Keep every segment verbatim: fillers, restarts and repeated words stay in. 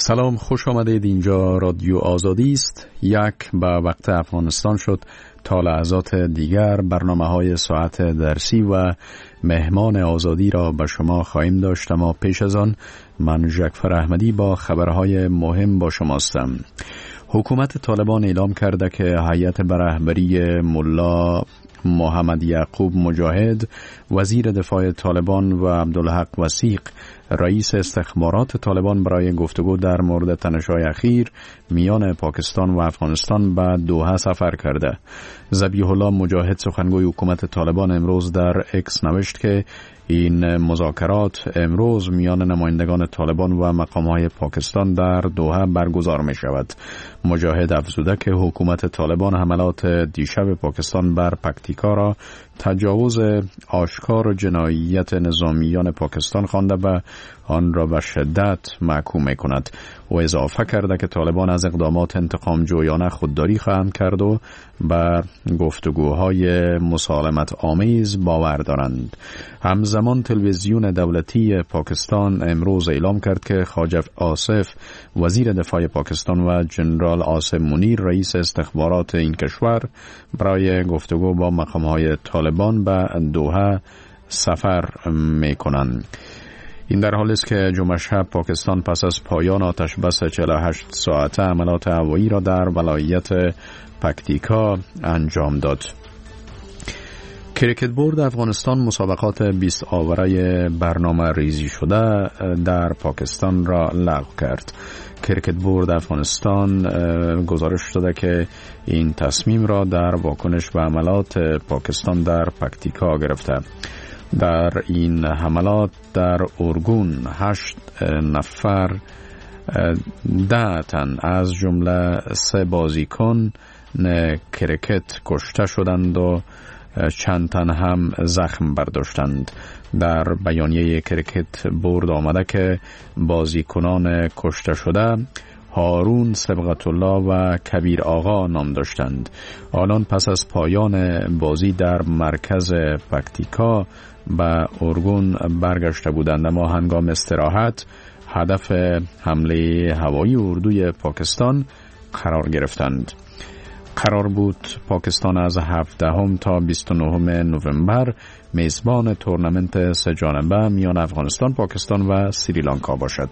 سلام، خوش آمدید. اینجا رادیو آزادی است. یک به وقت افغانستان شد. تا لحظات دیگر برنامه های ساعت درسی و مهمان آزادی را به شما خواهیم داشت، اما پیش از آن من ژکفر احمدی با خبرهای مهم با شماستم. حکومت طالبان اعلام کرده که هیئت به رهبری ملا محمد یعقوب مجاهد، وزیر دفاع طالبان، و عبدالحق وثیق، رئیس استخبارات طالبان، برای گفتگو در مورد تنش‌های اخیر میان پاکستان و افغانستان به دوحه سفر کرده. ذبیح الله مجاهد، سخنگوی حکومت طالبان، امروز در اکس نوشت که این مذاکرات امروز میان نمایندگان طالبان و مقام‌های پاکستان در دوحه برگزار می شود. مجاهد افزوده که حکومت طالبان حملات دیشب پاکستان بر پکتیکا را تجاوز آشکار و جنایت نظامیان پاکستان خوانده و آن را به شدت محکوم می کند. و اضافه کرده که طالبان از اقدامات انتقام جویانه خودداری خواهند کرد و به گفتگوهای مسالمت آمیز باور دارند. همزمان تلویزیون دولتی پاکستان امروز اعلام کرد که خواجه آصف، وزیر دفاع پاکستان، و جنرال عاصم منیر، رئیس استخبارات این کشور، برای گفتگو با مقام‌های طالبان به دوحه سفر می کنند. این در حالی است که جمعه شب پاکستان پس از پایان آتش بس چهل و هشت ساعته حملات هوایی را در ولایت پکتیکا انجام داد. کریکت بورد افغانستان مسابقات بیست آوره برنامه ریزی شده در پاکستان را لغو کرد. کریکت بورد افغانستان گزارش داده که این تصمیم را در واکنش به حملات پاکستان در پکتیکا گرفته. در این حملات در ارگون هشت نفر ده تن از جمله سه بازیکن کریکت کشته شدند و چند تن هم زخم برداشتند. در بیانیه کریکت بورد آمده که بازیکنان کشته شده هارون سبقت الله و کبیر آقا نام داشتند. آنان پس از پایان بازی در مرکز پکتیکا به ارگون برگشته بودند، اما هنگام استراحت هدف حمله هوایی اردوی پاکستان قرار گرفتند. قرار بود پاکستان از هفدهم تا بیست و نهم نوامبر میزبان تورنمنت سه جانبه میان افغانستان، پاکستان و سریلانکا باشد.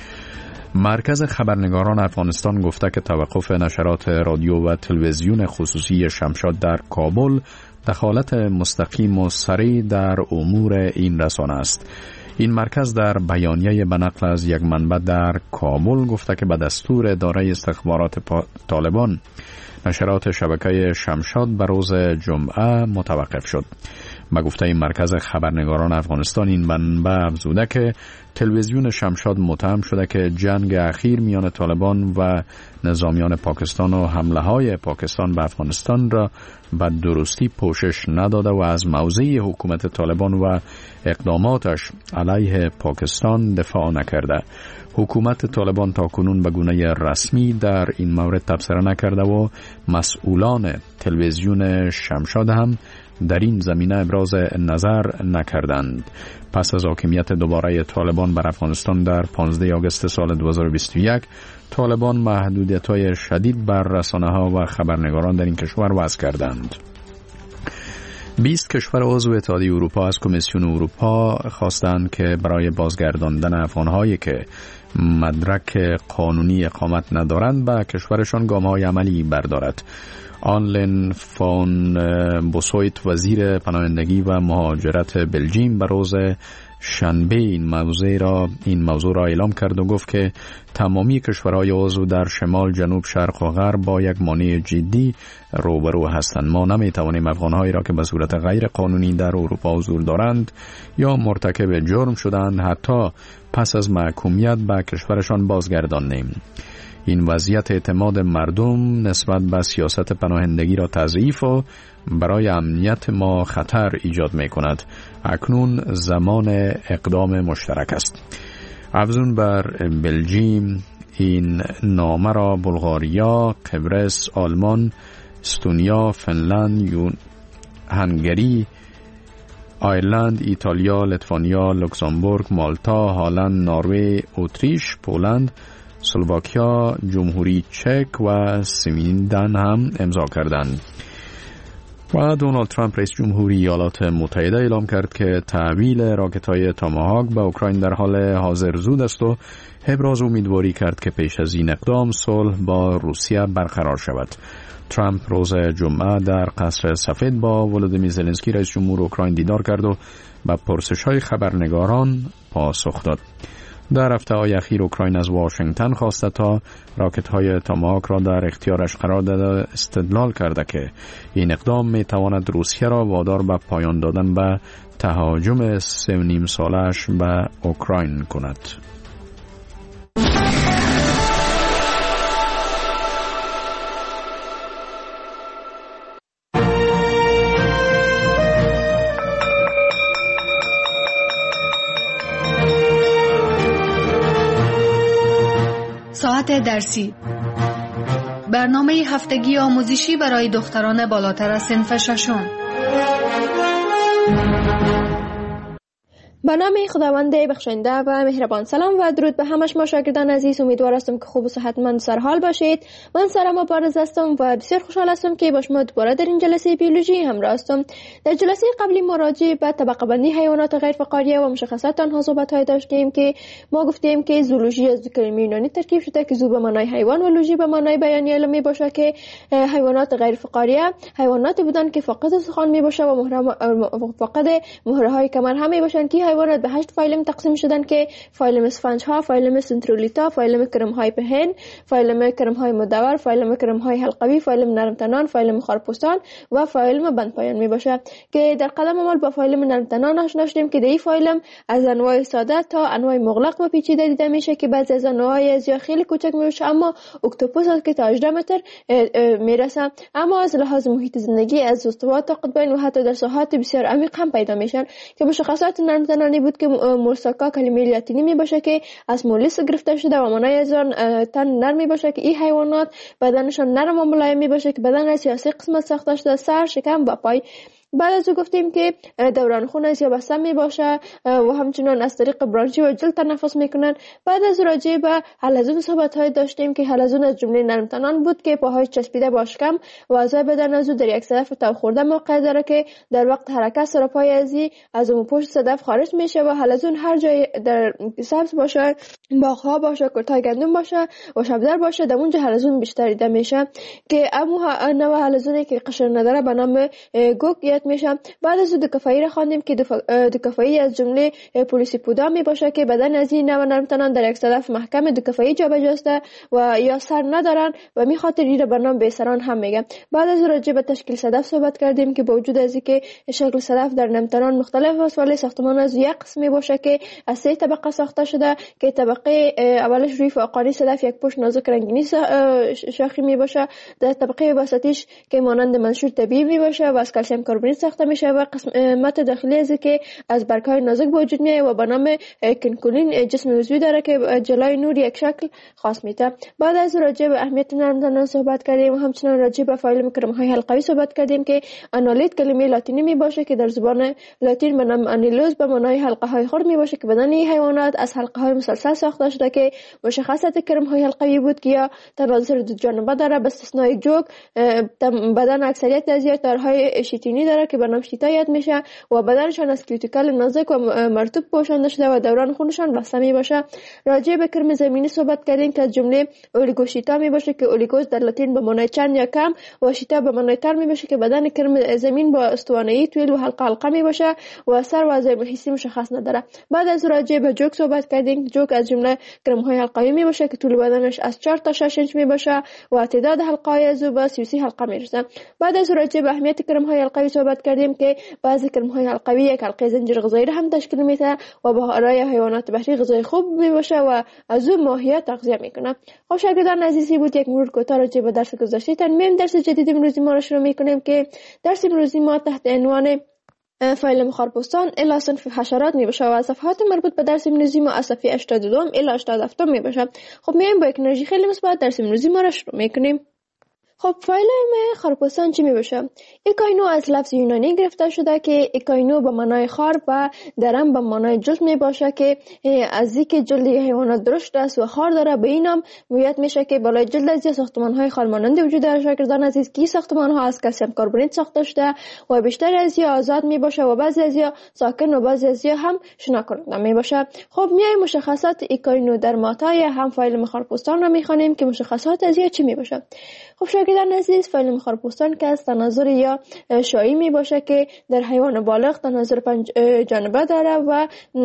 مرکز خبرنگاران افغانستان گفته که توقف نشرات رادیو و تلویزیون خصوصی شمشاد در کابل دخالت مستقیم و سریع در امور این رسانه است. این مرکز در بیانیه به نقل از یک منبع در کابل گفته که به دستور اداره استخبارات طالبان نشرات شبکه شمشاد به روز جمعه متوقف شد. به گفته این مرکز خبرنگاران افغانستان، این منبع افزوده که تلویزیون شمشاد متهم شده که جنگ اخیر میان طالبان و نظامیان پاکستان و حمله های پاکستان به افغانستان را به درستی پوشش نداده و از موضع حکومت طالبان و اقداماتش علیه پاکستان دفاع نکرده. حکومت طالبان تاکنون به گونه رسمی در این مورد تبصره نکرده و مسئولان تلویزیون شمشاد هم در این زمینه ابراز نظر نکردند. پس از حاکمیت دوباره طالبان بر افغانستان در پانزده آگوست سال دو هزار و بیست و یک، طالبان محدودیت‌های شدید بر رسانه‌ها و خبرنگاران در این کشور وضع کردند. بیست کشور عضو اتحادیه اروپا از کمیسیون اروپا خواستند که برای بازگرداندن افغان‌هایی که مدرک قانونی اقامت ندارند به کشورشان گام‌های عملی بردارد. آنلن فون بوسویت، وزیر پناهندگی و مهاجرت بلژیم، به روز شنبه این موضوع را این موضوع را اعلام کرد و گفت که تمامی کشورهای عضو در شمال، جنوب، شرق و غرب با یک مانع جدی روبرو هستند. ما نمیتوانیم افغانهایی را که به صورت غیر قانونی در اروپا حضور دارند یا مرتکب جرم شدند حتی پس از محکومیت به کشورشان بازگردانیم. این وضعیت اعتماد مردم نسبت به سیاست پناهندگی را تضعیف و برای امنیت ما خطر ایجاد می کند. اکنون زمان اقدام مشترک است. افزون بر بلژیم، این نامه را بلغاریا، قبرس، آلمان، استونیا، فنلند، یون... هنگری، آیرلند، ایتالیا، لیتوانیا، لوکزامبورگ، مالتا، هلند، نروژ، اتریش، پولند، اسلواکیا، جمهوری چک و سویدن هم امضا کردند. و دونالد ترامپ رئیس جمهوری ایالات متحده اعلام کرد که تحویل راکت‌های تاماهاک به اوکراین در حال حاضر زود است و ابراز امیدواری کرد که پیش از این اقدام صلح با روسیه برقرار شود. ترامپ روز جمعه در قصر سفید با ولودیمیر زلنسکی رئیس جمهور اوکراین دیدار کرد و به پرسش‌های خبرنگاران پاسخ داد. در هفته‌های اخیر اوکراین از واشنگتن خواسته تا راکت‌های تاماهاک را در اختیارش قرار داده استدلال کرده که این اقدام می‌تواند روسیه را وادار به پایان دادن به تهاجم سه و نیم سالش به اوکراین کند. ساعت درسی، برنامه هفتگی آموزشی برای دختران بالاتر از صنف ششم. به نام خداوند بخشنده و مهربان. سلام و درود به همه شما شاگردان عزیز. امیدوار هستم که خوب و صحتمند و سرحال باشید. من سارا مبارز هستم و بسیار خوشحال هستم که با شما دوباره در این جلسه بیولوژی همراه هستم. در جلسه قبلی ما راجع به طبقه بندی حیوانات غیر فقاریه و مشخصات آنها صحبت‌های داشتیم که ما گفتیم که زولوژی از دو کلمه یونانی ترکیب شده که زو به معنای حیوان و لوژی به معنای بیانی علمی باشه که حیوانات غیر فقاریه حیواناتی بودن که فاقد سخن میباشه و مهره فاقد مهره‌های کمر هم میباشن که حیوانات به هشت فایلم تقسیم شدن که فایلم اسفنج ها، فایلم سنترولیتا، فایلم کرم های پهن، فایلم کرم های مدور، فایلم کرم های حلقوی، فایلم نرمتنان، فایلم خارپوستان و فایلم بندپایان می باشه که در قدم اول با فایلم نرمتنان آشنا شدیم که در این فایلم از انواع ساده تا انواع مغلق و پیچیده دیده میشه که بعضی از انواع از یا خیلی کوچک میشه اما اکتوپوس که تا هجده متر میرسه، اما از لحاظ محیط زندگی از استوا تا قطبین و حتی در ساحات بسیار عمیق هم پیدا میشن که مشخصات نرمتنان بود که مورساکا کلمه لاتینی می باشه که از مولیس گرفته شده و معنای از آن تن نرم می باشه که این حیوانات بدنشان نرم و ملایم می باشه که بدن از سیاسی قسمت ساخته شده: سر، شکم و پای. بعد از او گفتیم که دوران خون از یا بسته می باشه و همچنان از طریق برانشی و جلد تنفس میکنن. بعد از راجع به حلزون صحبت های داشتیم که حلزون از جمله نرمتنان بود که پاهای چسبیده با شکم و اعضای بدن از او در یک صدف تو خورده موقع داره که در وقت حرکت سراپای ازی از اون پشت صدف خارج میشه و حلزون هر جای در سبز باشه، باغ‌ها باشه، کلتای گندم باشه و شبدر باشه، در اونجا حلزون بیشتر دیده میشه که اما نوع حلزونی که قشر نداره به نام گوگ میشه. بعد از دو کفایی را خواندیم که دو کفایی از جمله پولیسیپودا می باشه که بدن از این نوع نرمتنان در یک صدف محکم دو کفایی جابجاسته و یا سر ندارن و می خاطر این را به نام بیسران هم میگن. بعد از راجع به تشکیل صدف صحبت کردیم که با وجود از اینکه شکل صدف در نرمتنان مختلف است ولی ساختمان از یک قسمی باشه که از سه طبقه ساخته شده که طبقه اولش روی فوقانی صدف یک پشت نازک رنگینی شاخی می باشه، در طبقه وسطیش که مانند منشور طبیعی می باشه و از کلسیم کربونیت ساخته میشه و قسمت داخلی از که از برگ‌های نازک به وجود میاد و به نام کنکولین جسم عضوی داره که جلوی نور یک شکل خاص میده. بعد از راجع به اهمیت نرمتنان صحبت کردیم و همچنین راجع به فایلم کرم‌های حلقوی صحبت کردیم که انالیت کلمه لاتینی می باشه که در زبان لاتین به نام انیلوز به معنای حلقه های خرد می باشه که بدن این حیوانات از حلقه های مسلسل ساخته شده که مشخصات کرم‌های حلقوی بود که یا تناظر دو جانبه داره به استثنای جوک. بدن اکثریت از تارهای شیتینی داره که به نام شیتا یاد میشه و بدنشان از کیوتیکل نازک و مرطوب پوشانده شده و دوران خونشان بسته می باشه. راجع به کرم زمینی صحبت کردیم که از جمله اولیگوشیتا می باشه که اولیگوز در لاتین به معنای چند یا کم و شیتا به معنای تر می باشه که بدن کرم زمین با استوانه‌ای طویل و حلقه حلقه می باشه و سر و اعضای حسی مشخص نداره. بعد از راجع به جوک صحبت کردیم. جوک از جمله کرم های حلقوی می باشه که طول بدنش از چهار تا شش انچ می باشه و تعداد حلقه های از او به سی و سی حلقه می رسه. بعد از راجع به اهمیت کرم های حلقوی صحبت کردیم که بعضی کرم‌های حلقوی یک حلقه زنجیر غذایی را هم تشکیل میده و برای حیوانات بحری غذای خوب میباشه و از اون ماهیات تغذیه میکنه. خب شاگردان عزیزی بود یک مرور کوتاه راجع به درس گذشته تمام درس جدید امروزی ما را شروع میکنیم که درس امروزی ما تحت عنوان فایلم خارپوستان الی صنف حشرات می باشه و صفحات مربوط به درس امروزی ما از صفحه هشتاد و دو الی هشتاد و هفت می باشه. خب میایم با یک انرژی خیلی مثبت درس امروزی ما را شروع میکنیم. خب فایلم خارپوستان چی می باشه؟ ایکاینو از لفظ یونانی گرفته شده که ایکاینو به معنای خار و درم به معنای جلد می باشه که از اینکه جلد حیوانات درشت است و خار داره به این هم مویت میشه که بالای جلد از ساختمان های خارمانند وجود داره. شاگردان عزیز که ساختمان ها از کلسیم کربونیت ساخته شده و بیشتر از یا آزاد می باشه و بعضی از یا ساکن و بعضی از یا هم شنا کننده می باشه. خب میای مشخصات ایکاینو در ماتای هم فایل خارپوستان را میخوانیم که مشخصات از یا چی می باشه. خب شاگردان عزیز فایل خارپوستان که از تناظر یا شایی می باشه که در حیوان بالغ تناظر پنج جانبه داره و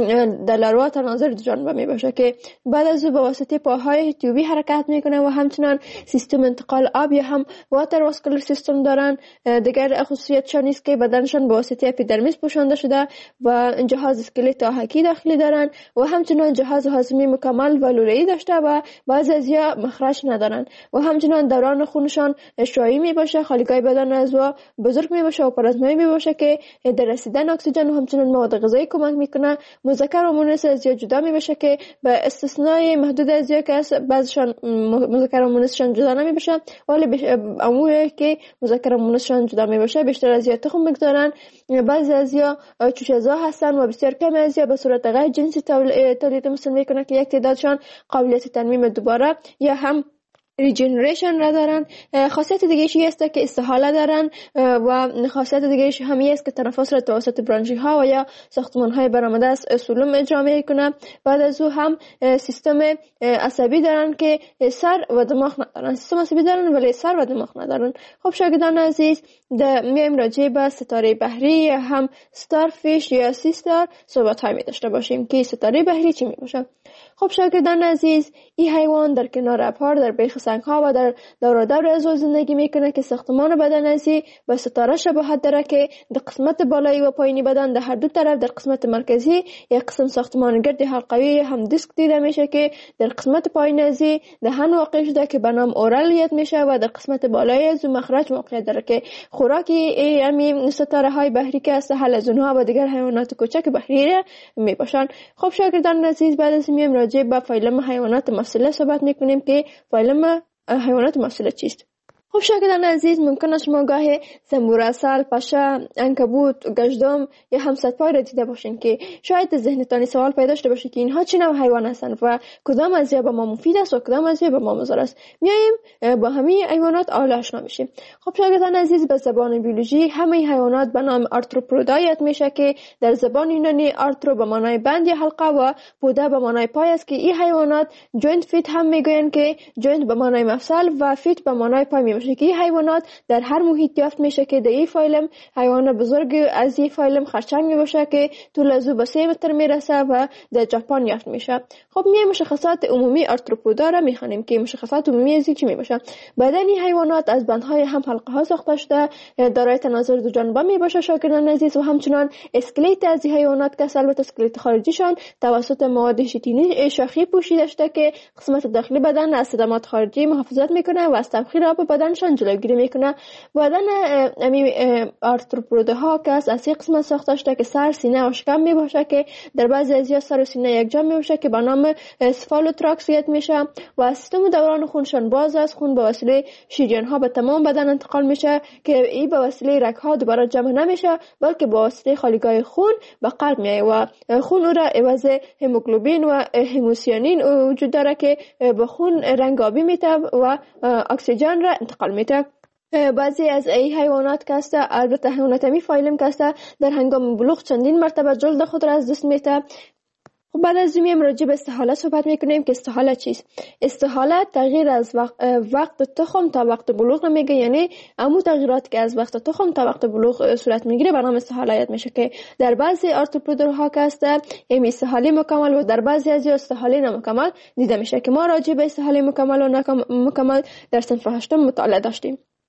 در لاروا تناظر دو جانبه می باشه که بعد از او به واسطه پاهای تیوبی حرکت میکنه و همچنان سیستم انتقال آب یا هم واتر واسکولار سیستم دارن. دیگر خصوصیتشان است که بدنشان به واسطه اپیدرمیس پوشانده شده و جهاز اسکلت آهکی داخلی دارن و همچنان جهاز هاضمه مکمل و لوله‌ای داشته و بعضی از یا مخرج ندارن و همچنان دوران خونشان شایی می باشه، خالیگاه بدن از و بزرگ می باشه و پلازمایی می باشه که در رسیدن اکسیژن و همچنان مواد غذایی کمک میکنه. مذکر و مؤنث از یا جدا می باشه که به استثنای محدود از یا که بعضشان مذکر و مؤنثشان جدا نمی باشه ولی عمومی که مذکر و مؤنثشان جدا می باشه بیشتر از یا تخم میگذارن. بعضی از یا چوچه‌زا هستن و بسیار کم از یا به صورت غیر جنسی تولید مثل میکنه که یک تعدادشان قابلیت ترمیم دوباره یا هم ریجنریشن را دارن. خاصیت دیگه ایشی است که استحاله دارن و خاصیت دیگه ایشی همی است که تنفس را توسط برانشی ها و یا ساختمان های برآمده از سلوم اجرا میکنه. بعد از او هم سیستم عصبی دارن که سر و دماغ ندارن. سیستم عصبی دارن ولی سر و دماغ ندارن. خب شاگردان عزیز میایم راجع به ستاره بحری هم ستارفیش یا سی ستار صحبت های می داشته باشیم که ستاره بحری چی می باشه. خب شاگردان عزیز این حیوان در کنار ابرها در بیخ سنگ ها و در دور دور از زندگی میکنه که ساختمان بدن ازی به ستاره شباهت داره که در قسمت بالایی و پایینی بدن در هر دو طرف در قسمت مرکزی یک قسم ساختمان گرد حلقوی هم دیسک دیده میشه که در قسمت پایین ازی دهن واقع شده که به نام اورالیت میشه و در قسمت بالایی از مخرج واقع داره که خوراکی همین ستاره های بحری که از حلزون و دیگر حیوانات کوچک بحری می باشن. خب شاگردان عزیز بعد از میم راجع به فایلم حیوانات مفصله صحبت میکنیم که فایلم حیوانات مفصله چیست. خب شاگردان عزیز ممکن است شما گاهی زنبور عسل، پشه، عنکبوت، گژدم یا همسطپای را دیده باشین که شاید ذهنتان سوال پیدا شده باشه که اینها چه نوع حیوان هستند و کدام از اینها به ما مفید است و کدام از اینها به ما مضر است. میایم با همه حیوانات اول آشنا میشیم. خب شاگردان عزیز به زبان بیولوژی همه حیوانات به نام آرتروپودا یاد میشه که در زبان یونانی آرترو به معنای بند یا حلقه و پودا به معنای پای است که این حیوانات جوینت فیت هم میگویند که جوینت به معنای مفصل و فیت به معنای پای می که این حیوانات در هر محیط یافت میشه که در این فایلم حیوان بزرگ از این فایلم خرچنگ می باشه که طول از او به سه متر میرسه و در ژاپن یافت میشه. خب می مشخصات عمومی آرتروپودا را میخوانیم که مشخصات عمومی از چی می باشه. بدن این حیوانات از بندهای هم حلقه ها ساخته شده، دارای تناظر دو جانبه می باشه شاگردان عزیز و همچنان اسکلت از این حیوانات که البته اسکلت خارجیشان توسط مواد ژیتینی شاخی پوشیده شده که قسمت داخلی بدن از صدمات خارجی محافظت میکنه و از تبخیر آب بدنشان جلوگیری میکنه. بدن امی آرتروپودها که از این قسمت ساخته شده که سر، سینه و شکم می باشه که در بعضی از یا سر و سینه یک جا می باشه که به نام سفالوتراکس یاد میشه و سیستم دوران خونشان باز است. خون به وسیله شریان ها به تمام بدن انتقال میشه که این به وسیله رگ ها دوباره جمع نمیشه بلکه به وسیله خالیگاه خون به قلب میایه و خون او را عوض هموگلوبین و هموسیانین وجود داره که به خون رنگ آبی میده و اکسیژن را انتقال میده. بعضی از ای حیوانات که است البته حیوانات می فایلم که است در هنگام بلوغ چندین مرتبه جلد خود را از دست میده. خب بعد از این راجع به استحاله صحبت میکنیم که استحاله چیست. استحاله تغییر از وقت, وقت تخم تا وقت بلوغ نمیگه، یعنی امو تغییرات که از وقت تخم تا وقت بلوغ صورت میگیره به نام استحاله یاد میشه که در بعضی آرتروپودها که است این استحاله مکمل و در بعضی از استحاله نامکمل دیده میشه که ما راجع به استحاله مکمل و نامکمل در صنف هشتم مطالعه داشتیم.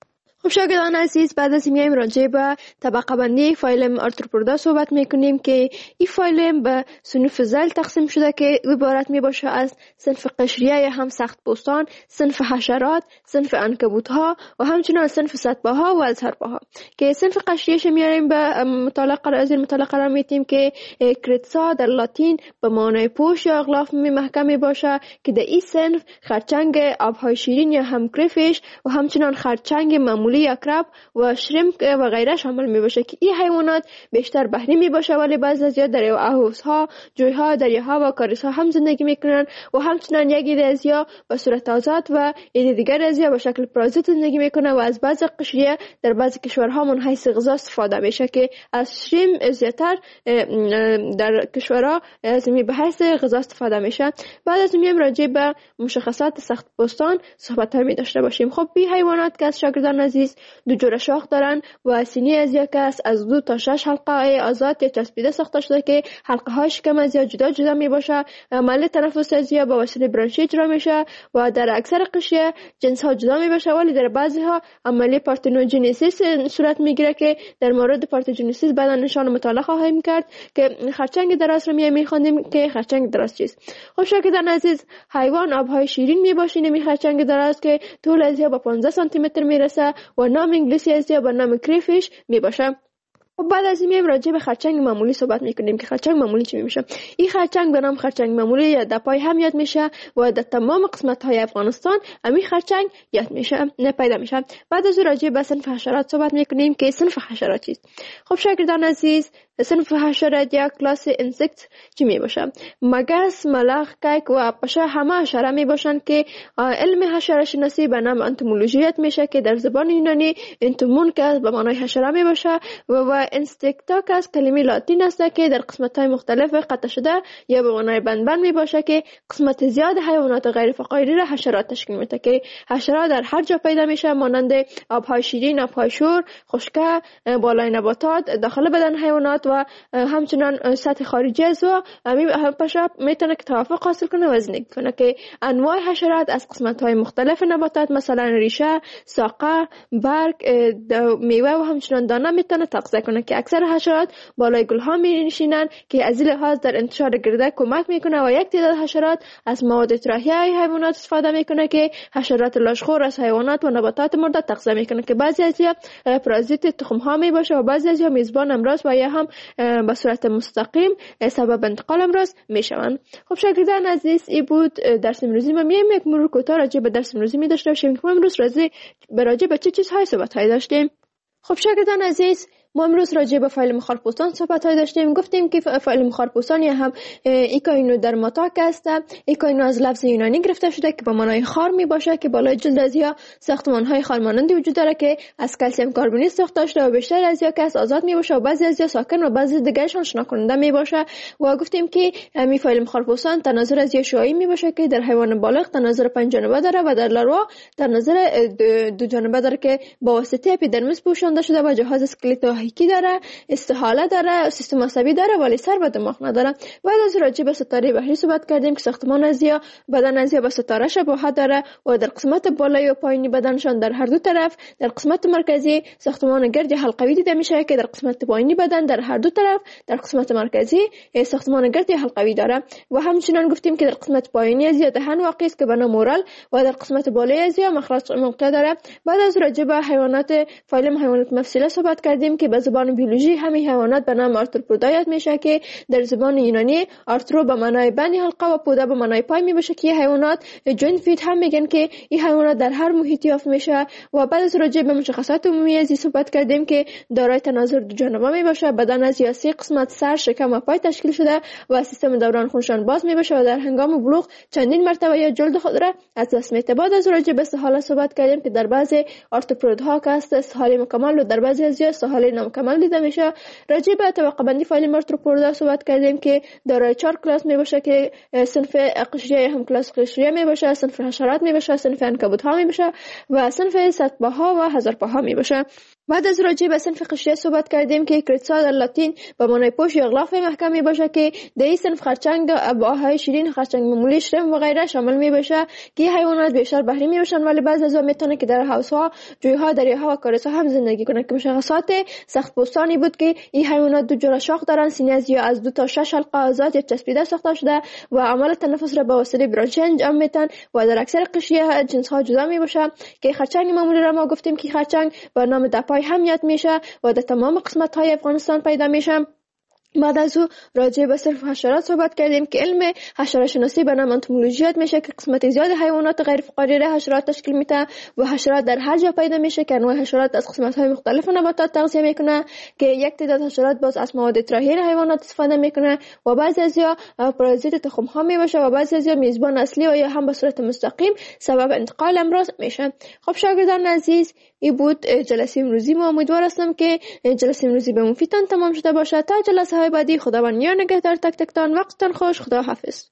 خب شاگردان عزیز، بعد از میایم راجع به طبقه بندی فایلم آرتروپودا صحبت میکنیم که این فایلم به صنوف ذیل تقسیم شده که عبارت می باشه از صنف قشریه یا هم سخت پوستان، صنف حشرات، صنف عنکبوت ها و همچنین صنف سطبه ها و ازهرپه ها. که صنف قشریه میاریم به مطالعه قرار از این مطالعه قرار میتیم که کریتسا در لاتین به معنای پوش یا اغلاف می محکم می باشه که در این صنف خرچنگ آبهای شیرین یا هم کریفیش و همچنین خرچنگ معمولی یا کراب و شریمپ و غیره شامل می باشه که این حیوانات بیشتر بحری می باشه ولی بعضی از در اهوز ها، جوی ها، دریاها و کاریس ها هم زندگی میکنن و همچنین یکی از یا به صورت آزاد و یکی دیگر از یا به شکل پرازیت زندگی میکنه و از بعضی قشریه در بعضی کشورها من حیث غذا استفاده میشه که از شریم زیاتر در کشورها از می به حیث غذا استفاده میشه. بعد از میایم راجع به مشخصات سخت پوستان صحبت می داشته باشیم. خب بی حیوانات که از شاگردان عزیز دو جور شاخ دارن و سینه از یک کس از دو تا شش حلقه آزاد یا چسبیده ساخته شده که حلقه هاش کم از یا جدا جدا می باشه. عمل تنفس از یا با وسیله برانشی اجرا میشه و در اکثر قشریه جنس ها جدا می باشه ولی در بعضی ها عملی پارتنوژنیسیس صورت میگیره که در مورد پارتنوژنیسیس بعدا نشان مطالعه خواهیم کرد که خرچنگ دراز رو می خواندیم که خرچنگ دراز چیست. خب شاگردان عزیز، حیوان آبهای شیرین می باشه. نمی خرچنگ دراز که طول از یا با پانزده سانتی متر میرسه و نام انگلیسی از یا با نام کریفیش می باشه. و بعد از این میایم راجع به خرچنگ معمولی صحبت میکنیم که خرچنگ معمولی چی میشه. این خرچنگ به نام خرچنگ معمولی یا دپای هم یاد میشه و در تمام قسمت های افغانستان همین خرچنگ یاد میشه نه پیدا میشه. بعد از راجع به صنف حشرات صحبت میکنیم که صنف حشرات چیست. خب شاگردان عزیز، صنف حشرات یا کلاس انسکت چی می باشه؟ مگس، ملخ، کیک و پشه همه حشره می باشند که علم حشره شناسی به نام انتومولوژیت میشه که در زبان یونانی انتومون که به معنای حشره می باشه و و انسکتا که از کلمه لاتین است که در قسمت های مختلف قطع شده یا به معنای بندبند می باشه که قسمت زیاد حیوانات غیر فقاری را حشرات تشکیل میده که حشرات در هر جا پیدا میشه مانند آبهای شیرین، آبهای شور، خشکه، بالای نباتات، داخل بدن حیوانات و همچنان سطح خارجی از و همین پشه میتونه که توافق حاصل کنه و زندگی کنه که انواع حشرات از قسمت های مختلف نباتات مثلا ریشه، ساقه، برگ، میوه و همچنان دانه میتونه تغذیه کنه که اکثر حشرات بالای گل ها می نشینن که از این لحاظ در انتشار گرده کمک میکنه و یک تعداد حشرات از مواد طرحیه حیوانات استفاده میکنه که حشرات لاشخور از حیوانات و نباتات مرده تغذیه میکنه که بعضی از یا پرازیت تخم ها می باشه و بعضی از یا میزبان امراض و یا هم به صورت مستقیم سبب انتقال امراض میشوند. خب شاگردان عزیز، این بود درس امروزی ما. میایم یک مرور کوتاه راجع به درس امروزی می داشته باشیم که ما امروز راجع به چه چیزهای صحبت های داشتیم. خب شاگردان عزیز، ما امروز راجع به فایل مخارپوستان صحبت های داشتیم. گفتیم که فایل مخارپوستان یا هم ایکاینو درماتاک است. ایکاینو از لفظ یونانی گرفته شده که به معنای خار می باشه که بالای جلد از یا ساختمان های خارمانندی وجود داره که از کلسیم کربونیت ساخته شده و بیشتر از یا که آزاد می باشه و بعضی از یا ساکن و بعضی دیگرشان شنا کننده می باشه. و گفتیم که همین فایل مخارپوستان تناظر از یا شعاعی می باشه که در حیوان بالغ تناظر پنج جانبه داره و در لاروا تناظر دو جانبه داره که با واسطه اپیدرمیس پوشانده شده و جهاز اسکلتوهیکی داره، استحاله داره، سیستم عصبی داره ولی سر و دماغ نداره. بعد از راجع به ستاره بحری صحبت کردیم که ساختمان از یا بدن از یا به ستاره شباهت داره و در قسمت بالایی و پایینی بدنشان در هر دو طرف در قسمت مرکزی ساختمان گرد حلقوی دیده میشه که در قسمت پایینی بدن در هر دو طرف در قسمت مرکزی ساختمان گرد حلقوی داره. و همچنین گفتیم که در قسمت پایینی از یا دهن واقع است که به نام مورال و در قسمت بالایی از یا مخرج موقع داره. بعد از راجع به حیوانات فایلم حیوانات مفصله صحبت کردیم که به زبان بیولوژی همین حیوانات به نام آرتروپودا یاد میشه که در زبان یونانی آرترو به معنای بنی حلقه و پودا به معنای پای می باشه که این حیوانات جوینت فیت هم میگن که این حیوانات در هر محیطی یافت میشه. و بعد از راجع به مشخصات عمومی از صحبت کردیم که دارای تناظر دو جانبه می باشه، بدن از یا سه قسمت سر، شکم و پای تشکیل شده و سیستم دوران خونشان باز می باشه و در هنگام بلوغ چندین مرتبه یا جلد خود را از دست میده. بعد از راجع به استحاله صحبت کردیم که در بعضی آرتروپودها که است استحاله مکمل و در بعضی از یا استحاله نامکمل دیده میشه. راجع به طبقه بندی فایل آرتروپودا صحبت کردیم که دارای چهار کلاس می باشه که صنف قشریه هم کلاس قشریه می باشه، صنف حشرات می باشه، صنف عنکبوت ها می باشه و صنف سطبه ها و هزارپه ها می باشه. بعد از راجع به صنف قشریه صحبت کردیم که کریتسا در لاتین به معنای پوش یا غلاف محکم می باشه که در این صنف خرچنگ اباهای شیرین، خرچنگ معمولی، شرم و غیره شامل می باشه که حیوانات بیشتر بحری می باشن، ولی بعضی از آنها میتونه که در حوضها، جویها، دریاها و کارسها هم زندگی کنند. که مشخصات سخت پوستانی بود که این حیوانات دو جور شاخ دارند، سینه از یا از دو تا شش حلقه آزاد یا چسبیده ساخته شده و عمل تنفس را به واسطه برانچه انجام میدن و در اکثر قشریه جنس ها جدا می باشه. که خرچنگ معمولی را ما گفتیم که خرچنگ به نام دپای هم یاد میشه و در تمام قسمت های افغانستان پیدا میشه. بعد از او راجع به صرف حشرات صحبت کردیم که علم حشره شناسی به نام انتومولوژی یاد میشه که قسمت زیاد حیوانات غیر فقاریه حشرات تشکیل میده و حشرات در هر جا پیدا میشه که انواع حشرات از قسمت های مختلف نباتات تغذیه میکنه که یک تعداد حشرات باز از مواد طراحی حیوانات استفاده میکنه و بعضی ازیا پارازیت تخم ها میباشه و بعضی ازیا میزبان اصلی و یا هم به صورت مستقیم سبب انتقال امراض میشه. خب شاگردان عزیز، این بود جلسه امروزی ما. امیدوار هستم که جلسه امروزی به مفیدتان تمام شده باشه. تا جلسه های بعدی خداوند یار نگهدار تک تکتان. وقتتان خوش. خدا حافظ.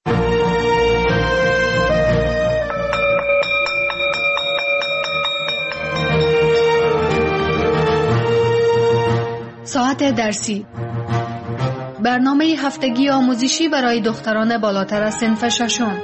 ساعت درسی، برنامه هفتگی آموزشی برای دختران بالاتر از صنف ششم.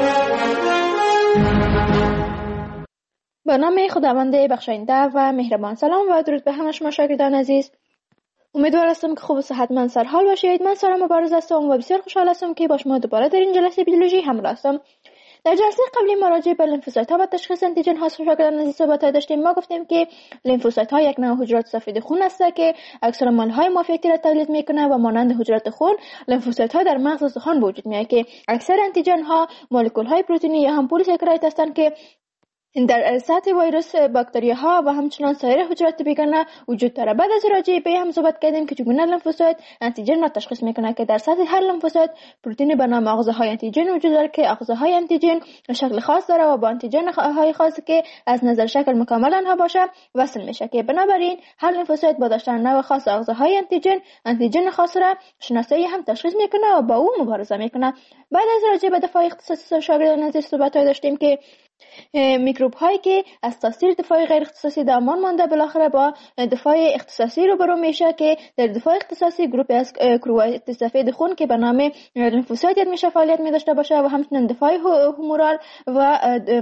به نام خداوند بخشاینده و مهربان. سلام و درود به همه شما شاگردان عزیز. امیدوار هستم که خوب و صحتمند سرحال باشید. من سارا مبارز هستم و بسیار خوشحال هستم که با شما دوباره در این جلسه بیولوژی همراه هستم. در جلسه قبلی ما راجع به لیمفوسایت ها و تشخیص انتیجن ها شاگردان عزیز صحبت داشتیم. ما گفتیم که لیمفوسایت ها یک نوع حجرات سفید خون است که اکثر ماده های مافیتی را تولید میکنه و مانند حجرات خون لیمفوسایت ها در مغز استخوان به وجود میاد که اکثر انتیجن ها مولکول های پروتئینی یا هم پلیساکاراید هستند که در سطح ویروس، باکتریاها و همچنان سایر حجرات بیگانه وجود داره. بعد از راجع به هم صحبت کردیم که چگونه لیمفوسایت انتیجن را تشخیص میکنه که در سطح هر لیمفوسایت پروتئین به نام آغازهای انتیجن وجود داره که آغازهای انتیجن شکل خاص داره و با انتیجن های خاصی که از نظر شکل مکمل آنها باشه وصل میشه. که بنابراین هر لیمفوسایت با داشتن نوع خاص آغازهای انتیجن انتیجن خاص را شناسایی هم تشخیص میکنه و با او مبارزه میکنه. بعد از راجع به دفاع اختصاصی شاگردان عزیز صحبت داشتیم که میکروب هایی که از تاثیر دفاع غیر اختصاصی در امان مانده بالاخره با دفاع اختصاصی روبرو میشه که در دفاع اختصاصی گروپی از کرویت سفید خون که به نام لیمفوسایت یاد میشه فعالیت می داشته باشه و همچنین دفاع هومورال و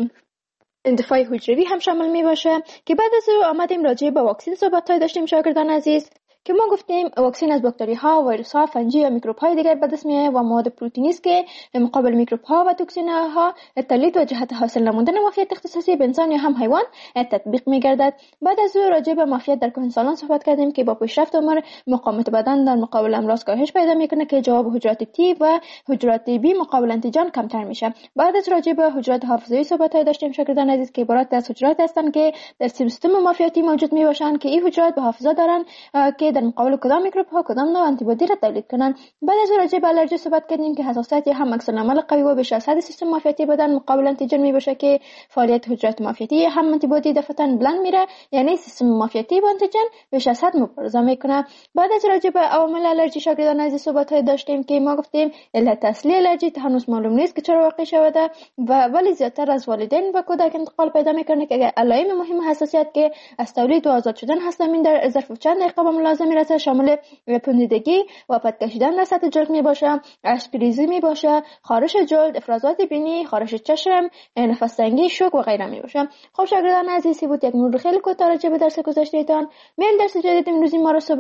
دفاع حجروی هم شامل می باشه. که بعد از آمدیم راجع به واکسن صحبت داشتیم شاگردان عزیز که ما گفتیم واکسن از باکتری ها، ویروس ها، فنجی یا میکروب های دیگر به دست میاد و مواد پروتئینی است که مقابل میکروب ها و توکسین ها تولید و جهت حاصل نمودن مافیت اختصاصی به انسان یا هم حیوان تطبیق میگردد. بعد از او راجع به مافیت در کهنسالان صحبت کردیم که با پیشرفت عمر مقاومت بدن در مقابل امراض کاهش پیدا میکنه که جواب حجرات تی و حجرات بی مقابل انتیجن کمتر میشه. بعد از راجع به حجرات حافظه‌ای صحبت داشتیم شاگردان عزیز که عبارت از حجرات هستند که در سیستم مافیتی موجود میباشند که این حجرات به حافظه دارن که در مقابل کدام میکروب ها کدام نوع آنتی بادی را تولید کنند. بعد از راجع به آلرژی صحبت کردیم که حساسیت هم عکس العمل قوی و بیش از حد سیستم مافیتی بدن مقابل انتیجن میباشه که فعالیت حجرات مافیتی هم آنتی بادی دفعتاً بلند میره، یعنی سیستم مافیتی با انتیجن بیش از حد مبارزه میکنه. بعد از راجع به عوامل آلرژی شاگردان عزیز صحبت داشتیم که ما گفتیم علت اصلی آلرژی هنوز معلوم نیست که چرا واقع شده و ولی زیادتر از والدین و کودک انتقال پیدا میکنه که علائم مهم حساسیت که از تولید و آزاد شدن هستن این در ظرف چند دقیقه به ملاحظه میرسه، شامل پوندیدگی و پد کشیدن در سطح جلد می باشه، اشکریزی می باشه، خارش جلد، افرازات بینی، خارش چشم، نفس تنگی، شوک و غیره می باشه. خب شاگردان عزیزی بود یک نور خیلی کوتاه راجع به درس گذشتهتان. میل درس جدید امروزی ما رو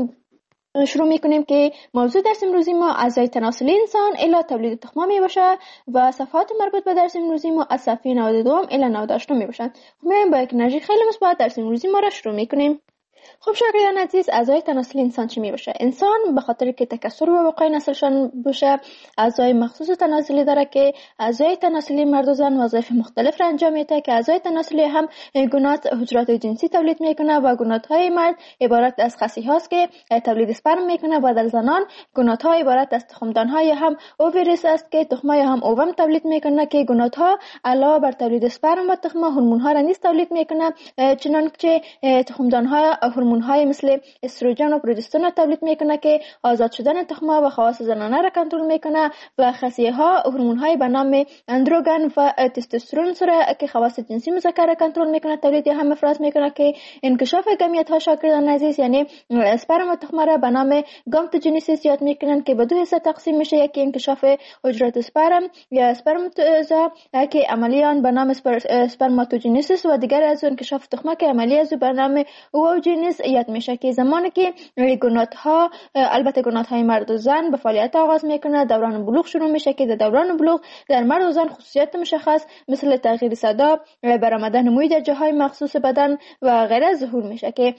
شروع میکنیم که موضوع درس امروزی ما اعضای تناسلی انسان الی تولید تخم می باشه و صفحات مربوط به درس امروزی ما از صفحه نود و دو الی نود و هشت می باشن. خب با یک انرژی خیلی مثبت درس امروزی ما رو شروع میکنیم. خب شاگردان عزیز، اعضای تناسلی انسان چی می باشه؟ انسان به خاطر که تکثر و بقای نسلشان باشه اعضای مخصوص تناسلی داره که اعضای تناسلی مرد و زن وظایف مختلف را انجام میده که اعضای تناسلی هم گونات حجرات جنسی تولید میکنه و گونات های مرد عبارت از خصی هاست که تولید اسپرم میکنه و در زنان گونات ها عبارت از تخمدان های هم اووریس است که تخمای هم اووم تولید میکنه که گونات ها علاوه بر تولید اسپرم و تخم هورمون ها را نیز تولید میکنه، چنانچه تخمدان ها هورمون های مثل استروژن و پروژسترون را تولید میکنه که آزاد شدن تخم‌ها و خواص زنانه را کنترل میکنه و خصیه ها هورمون های به نام اندروگن و تستوسترون را که خواص جنسی مذکر را کنترل میکنه تولید یا هم افراز میکنه که انکشاف گمیت ها شاگردان عزیز یعنی اسپرم و تخمه را به نام گامتوجنیسیس یاد میکنن که به دو حصه تقسیم میشه، یکی انکشاف حجرات اسپرم یا اسپرماتوزا که عملی آن به نام اسپرماتوجنیسیس و دیگر از انکشاف تخمه که عملی از به نام اووجنیس یاد میشه که زمانی که گونات ها البته گونات های مرد و زن به فعالیت آغاز میکنه دوران بلوغ شروع میشه که در دوران بلوغ در مرد و زن خصوصیات مشخص مثل تغییر صدا، برآمدن موی در جاهای مخصوص بدن و غیره ظهور میشه که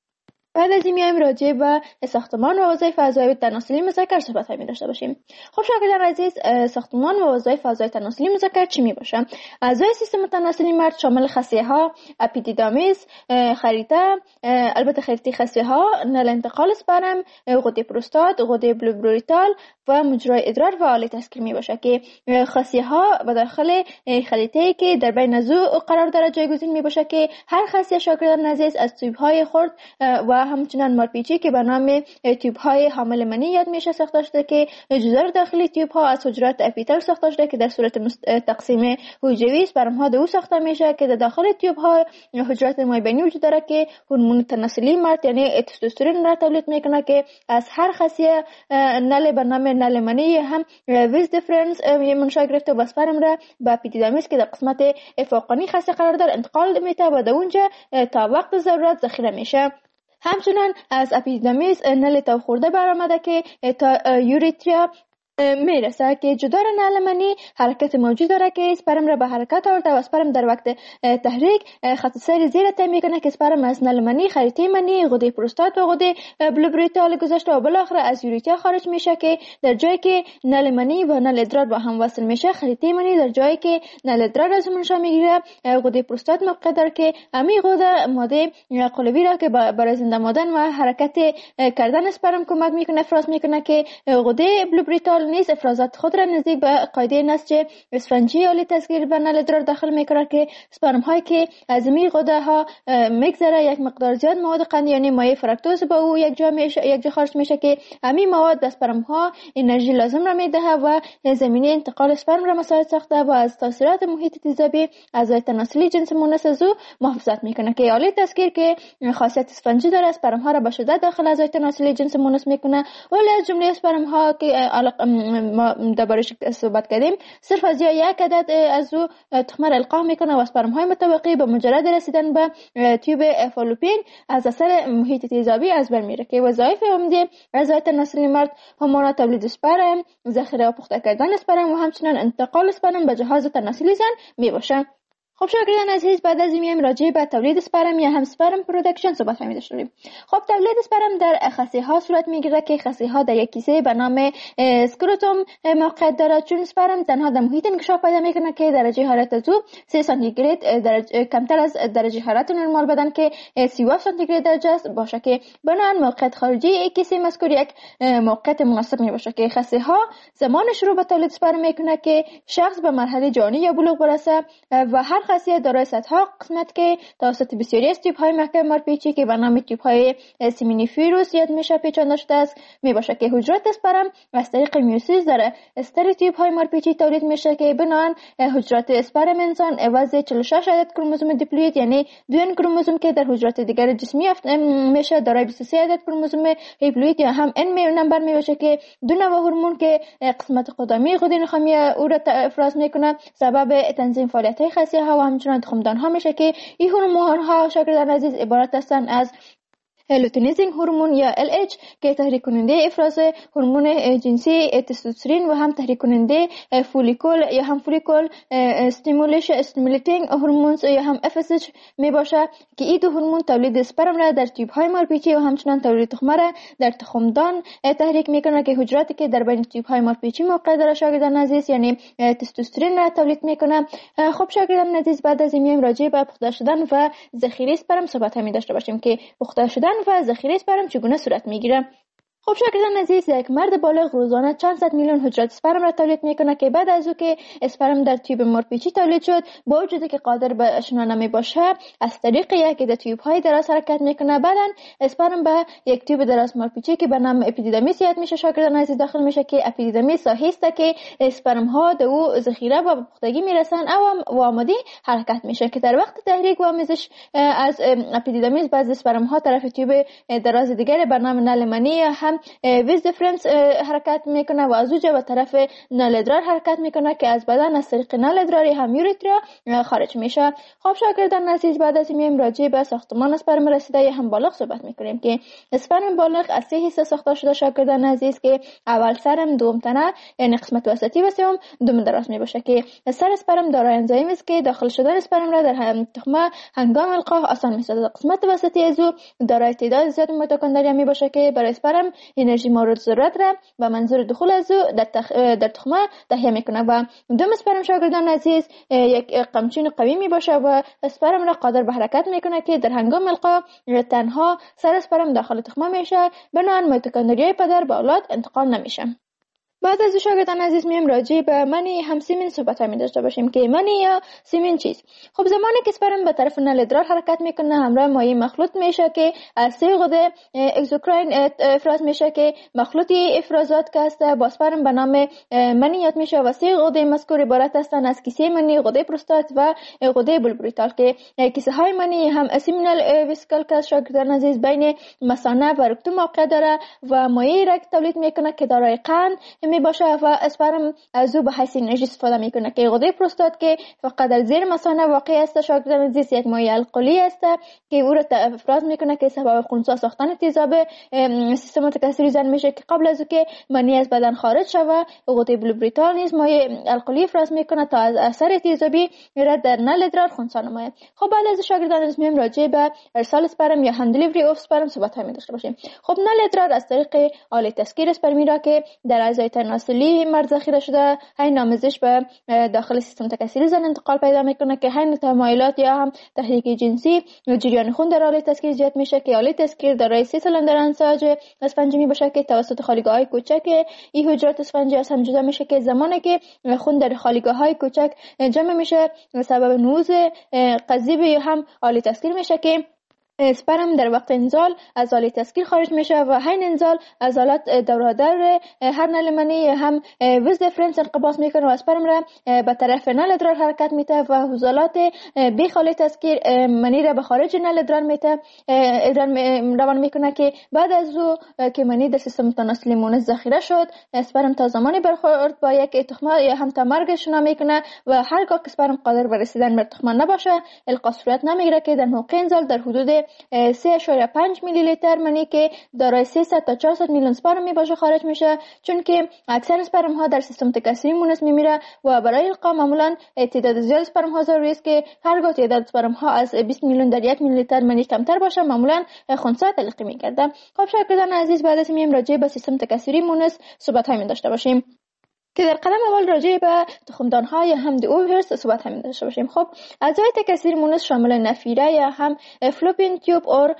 بعد از این میایم راجع به ساختمان و وظایف اعضای تناسلی مذکر صحبت هایی داشته باشیم. خب شاگردان عزیز، ساختمان و وظایف اعضای تناسلی مذکر چی می باشه؟ اعضای سیستم تناسلی مرد شامل خصیه ها، اپیدیدامیس، خریطه، البته خریطه خصیه ها، نل انتقال اسپرم، غده پروستات، غده بلوبروریتال و مجرای ادرار و آله تسکیر می باشه که خصیه ها به داخل خریطه که در بین ازو قرار داره جایگزین می باشه که هر خصیه شاگردان عزیز از تیوب های خرد و همچنان مارپیچی که به نام تیوب های حامل منی یاد میشه ساخته شده که جدار داخلی تیوب ها از حجرات اپیتل ساخته شده که در صورت تقسیم حجروی اسپرم ها دو ساخته میشه که در داخل تیوب ها حجرات مایبینی وجود داره که هورمون تناسلی مرد یعنی تستوسترون را تولید میکنه که از هر خصیه نل به نام نل منی هم ویز دیفرنس منشأ گرفته و اسپرم را به اپیدیدامیس که در قسمت فوقانی خصیه قرار داره انتقال میده و در اونجا تا وقت ضرورت ذخیره میشه. همچنان از اپیدیدامیس نل تو خورده برآمده که تا یوریتریا میرسه که جدار نل منی حرکت موجود داره که اسپرم را به حرکت آورده و اسپرم در وقت تحریک خط سیر زیر طی میکنه که اسپرم از نل منی خریطه منی غده پروستات و غده بلوبریتال گذشته و بالاخره از یوریتیا خارج میشه که در جایی که نل منی و نل ادرار با هم وصل میشه خریطه منی در جایی که نل ادرار از منشأ میگیره غده پروستات موقع داره که امی غده ماده قلوی را که برای زنده ماندن و حرکت کردن اسپرم کمک میکنه افراز میکنه که غده بلوبریتال نیز افرازات خود را نزدیک به قاعده نسج اسفنجی آلی تسکیر به نل ادرار داخل میکنه که اسپرم هایی که از می غده ها میگذره یک مقدار زیاد مواد قند یعنی مایع فرکتوز با او یک جا میشه یک جا خارج میشه که همین مواد به اسپرم ها انرژی لازم را میده و زمینه انتقال اسپرم را مساعد ساخته و از تاثیرات محیط تیزابی اعضای تناسلی جنس مونس از او محافظت میکنه که آلی تسکیر که خاصیت اسفنجی داره اسپرم ها را به شدت داخل اعضای تناسلی جنس مونس میکنه ولی از جمله اسپرم ها که ما دربارش صحبت کردیم صرف از یک عدد از او تخمه را القا میکنه و اسپرم های متوقی به مجرد رسیدن به تیوب فالوپین از اثر محیط تیزابی از بین میره که وظایف عمده اعضای تناسلی مرد همان تولید اسپرم، ذخیره و پخته کردن اسپرم و همچنین انتقال اسپرم به جهاز تناسلی زن میباشه. خب شاگردان عزیز، بعد از این میایم راجع به تولید اسپرم یا هم اسپرم پروداکشن صحبت می داشتیم. خب تولید اسپرم در خصیه ها صورت میگیره که خصیه ها در یک کیسه به نام اسکروتوم موقعیت داره چون اسپرم تنها در محیط انکشاف پیدا میکنه که درجه حرارت از او سه سانتیگراد درجه کمتر از درجه حرارت نرمال بدن که سی و هفت سانتیگراد درجه است باشه که بنابراین موقعیت خارجی کیسه مذکور یک موقعیت مناسب می باشه که خصیه ها زمان شروع به تولید اسپرم میکنه که شخص به مرحله جانی یا بلوغ برسه و هر خصیه دارای صدها قسمت که توسط بسیاری از تیوب های محکم مارپیچی که به نام تیوب های سیمینیفیروس یاد میشه پیچانده شده است میباشه که حجرات اسپرم از طریق میوسیس در استر تیوب های مارپیچی تولید میشه که بنابراین حجرات اسپرم انسان عوض چهل و شش عدد کروموزوم دیپلوید یعنی دو کروموزوم که در حجرات دیگر جسمی میشه دارای بیست و سه عدد کروموزوم هیپلوید یا هم ان نمبر میباشه که دو نوع هورمون که قسمت قدامی غده نخامی او را افراز میکنه سبب تنظیم فعالیت های خصیه ها و همچنین تخمدان ها میشه که این هورمون ها شاگردان عزیز عبارت هستند از لوتینیزینگ هورمون یا ال اچ که تحریک کننده افراز هورمون جنسی تستوسترون و هم تحریک کننده فولیکول یا هم فولیکول استیمولیشن استیمولیتینگ هورمونز یا هم اف اس اچ می باشه که این دو هورمون تولید اسپرم را در تیوب های مارپیچی و همچنین تولید تخمه را در تخمدان تحریک میکنه که حجراتی که در بین تیوب های مارپیچی موقع داره شاگردان عزیز یعنی تستوسترون را تولید میکنه. خب شاگردان عزیز، بعد از این میایم راجع به پخته شدن و ذخیره اسپرم صحبت می داشته باشیم که پخته شدن و ذخیره اسپرم چگونه صورت میگیره. خب شاگردان عزیز، یک مرد بالغ روزانه چند صد میلیون حجرات اسپرم را تولید میکنه که بعد از او که اسپرم در تیوب مارپیچی تولید شد، با وجودی که قادر به شنا نمیباشه، از طریق یکی در تیوب های دراز حرکت میکنه. بعدن اسپرم به یک تیوب دراز مارپیچی که به نام اپیدیدمیس یاد میشه شاگردان عزیز داخل میشه که اپیدیدمیس ساحی است که اسپرم ها در او ذخیره و پختگی میرسن او و آماده حرکت میشه که در وقت تحریک و آمیزش از اپیدیدمیس بعض اسپرم ها طرف تیوب دراز دیگر به نام نل منی هم ویز دیفرنس حرکت میکنه و از اونجا به طرف نل ادرار حرکت میکنه که از بدن از طریق نل ادراری هم یوریتریا خارج میشه. خب شاگردان عزیز، بعد از این راجع به ساختمان اسپرم رسیده یا هم بالغ صحبت میکنیم که اسپرم بالغ از سه حصه ساخته شده شاگردان عزیز که اول سرم، دوم تنه یعنی قسمت وسطی و سوم دم دراز میباشه که سر اسپرم دارای انزایم است که داخل شدن اسپرم را در تخمه هنگام القاح آسان میسازد. قسمت وسطی از او دارای تعداد زیاد میتوکندریا میباشه که برای اسپرم انرژی مورد ضرورت را به منظور دخول از او در, تخ... در تخمه تهیه میکنه و دوم اسپرم شاگردان عزیز یک قمچین قوی میباشه و اسپرم را قادر به حرکت میکنه که در هنگام القاح تنها سر اسپرم داخل تخمه میشه، بنابراین میتوکندریای پدر به اولاد انتقال نمیشه. بعد از شاگردان عزیز میم راجع به منی هم سیمین صحبت می داشته باشیم که منی یا سیمین چیست. خب زمانی که اسپرم به طرف نل ادرار حرکت میکنه همراه مایع مخلوط میشه که از سه غده اگزوکراین افراز میشه که مخلوطی افرازات که است با اسپرم به نام منی یاد میشه و سه غده مذکور عبارت هستند از کیسه منی، غده پروستات و غده بولبریتال که کیسه های منی هم اسیمینال ویسیکل که شاگردان عزیز بین مثانه و رکتوم موقع داره و مایع را تولید میکنه که دارای قند می باشه و اسپرم از او به حیث انرژی استفاده میکنه که غده پروستات که فقط در زیر مثانه واقع است شاگردان عزیز یک مایع القلی است که او را افراز میکنه که سبب خنثی ساختن تیزاب سیستم تکثری زن میشه که قبل از اینکه منی از بدن خارج شود غده بولبریتال نیز مایع القلی افراز میکنه تا از اثر تیزابی را در نل ادرار خنثی نماید. خب بعد از شاگردان عزیز میم راجع به ارسال اسپرم یا هم دلیوری اف اسپرم صحبت می داشته باشیم. خب نل ادرار از طریق آله تسکیر اسپرمی را که در اعضای تناسلی مرد ذخیره شده حین آمیزش به داخل سیستم تکثری زن انتقال پیدا میکنه که حین تمایلات یا هم تحریک جنسی جریان خون در آله تسکیر زیاد میشه که آله تسکیر دارای سه سلندر انساج اسفنجی می باشه که توسط خالیگاه های کوچک این حجرات اسفنجی از هم جدا میشه که زمانی که خون در خالیگاه های کوچک جمع میشه سبب نوز قضیب یا هم آله تسکیر میشه که اسپرم در وقت انزال از آله تسکیر خارج میشه و حین انزال عضلات دورادر هر نل منی هم ویز دیفرنس انقباض میکنه و اسپرم را به طرف نل ادرار حرکت میده و عضلات بیخ آله تسکیر منی را به خارج نل ادرار میده ادرار روان میکنه که بعد از او که منی در سیستم تناسلی مونس ذخیره شد اسپرم تا زمانی برخورد با یک تخمه یا هم تا مرگ شنا میکنه و هرگاه که اسپرم قادر به رسیدن به تخمه نباشه القا صورت نمیگیره که در موقع انزال در حدود سه اشاره پنج میلی لیتر منی که دارای سیصد تا چهارصد میلیون اسپرم می باشه خارج میشه، چون که اکثر اسپرم ها در سیستم تکثری مونس میمیره و برای القا معمولا تعداد زیاد اسپرم ها ضروری است که هرگاه تعداد اسپرم ها از بیست میلیون در یک میلی لیتر منی کمتر باشه معمولا خنثی تلقی میکرده. خب شاگردان عزیز بعد از این راجع به سیستم تکثری مونس صحبت های می داشته باشیم که در قدم اول راجع به تخمدان ها یا هم اوورس صحبت هم داشته باشیم. خب اعضای تکثیر مونس شامل نفیره یا هم فلوپین تیوب اور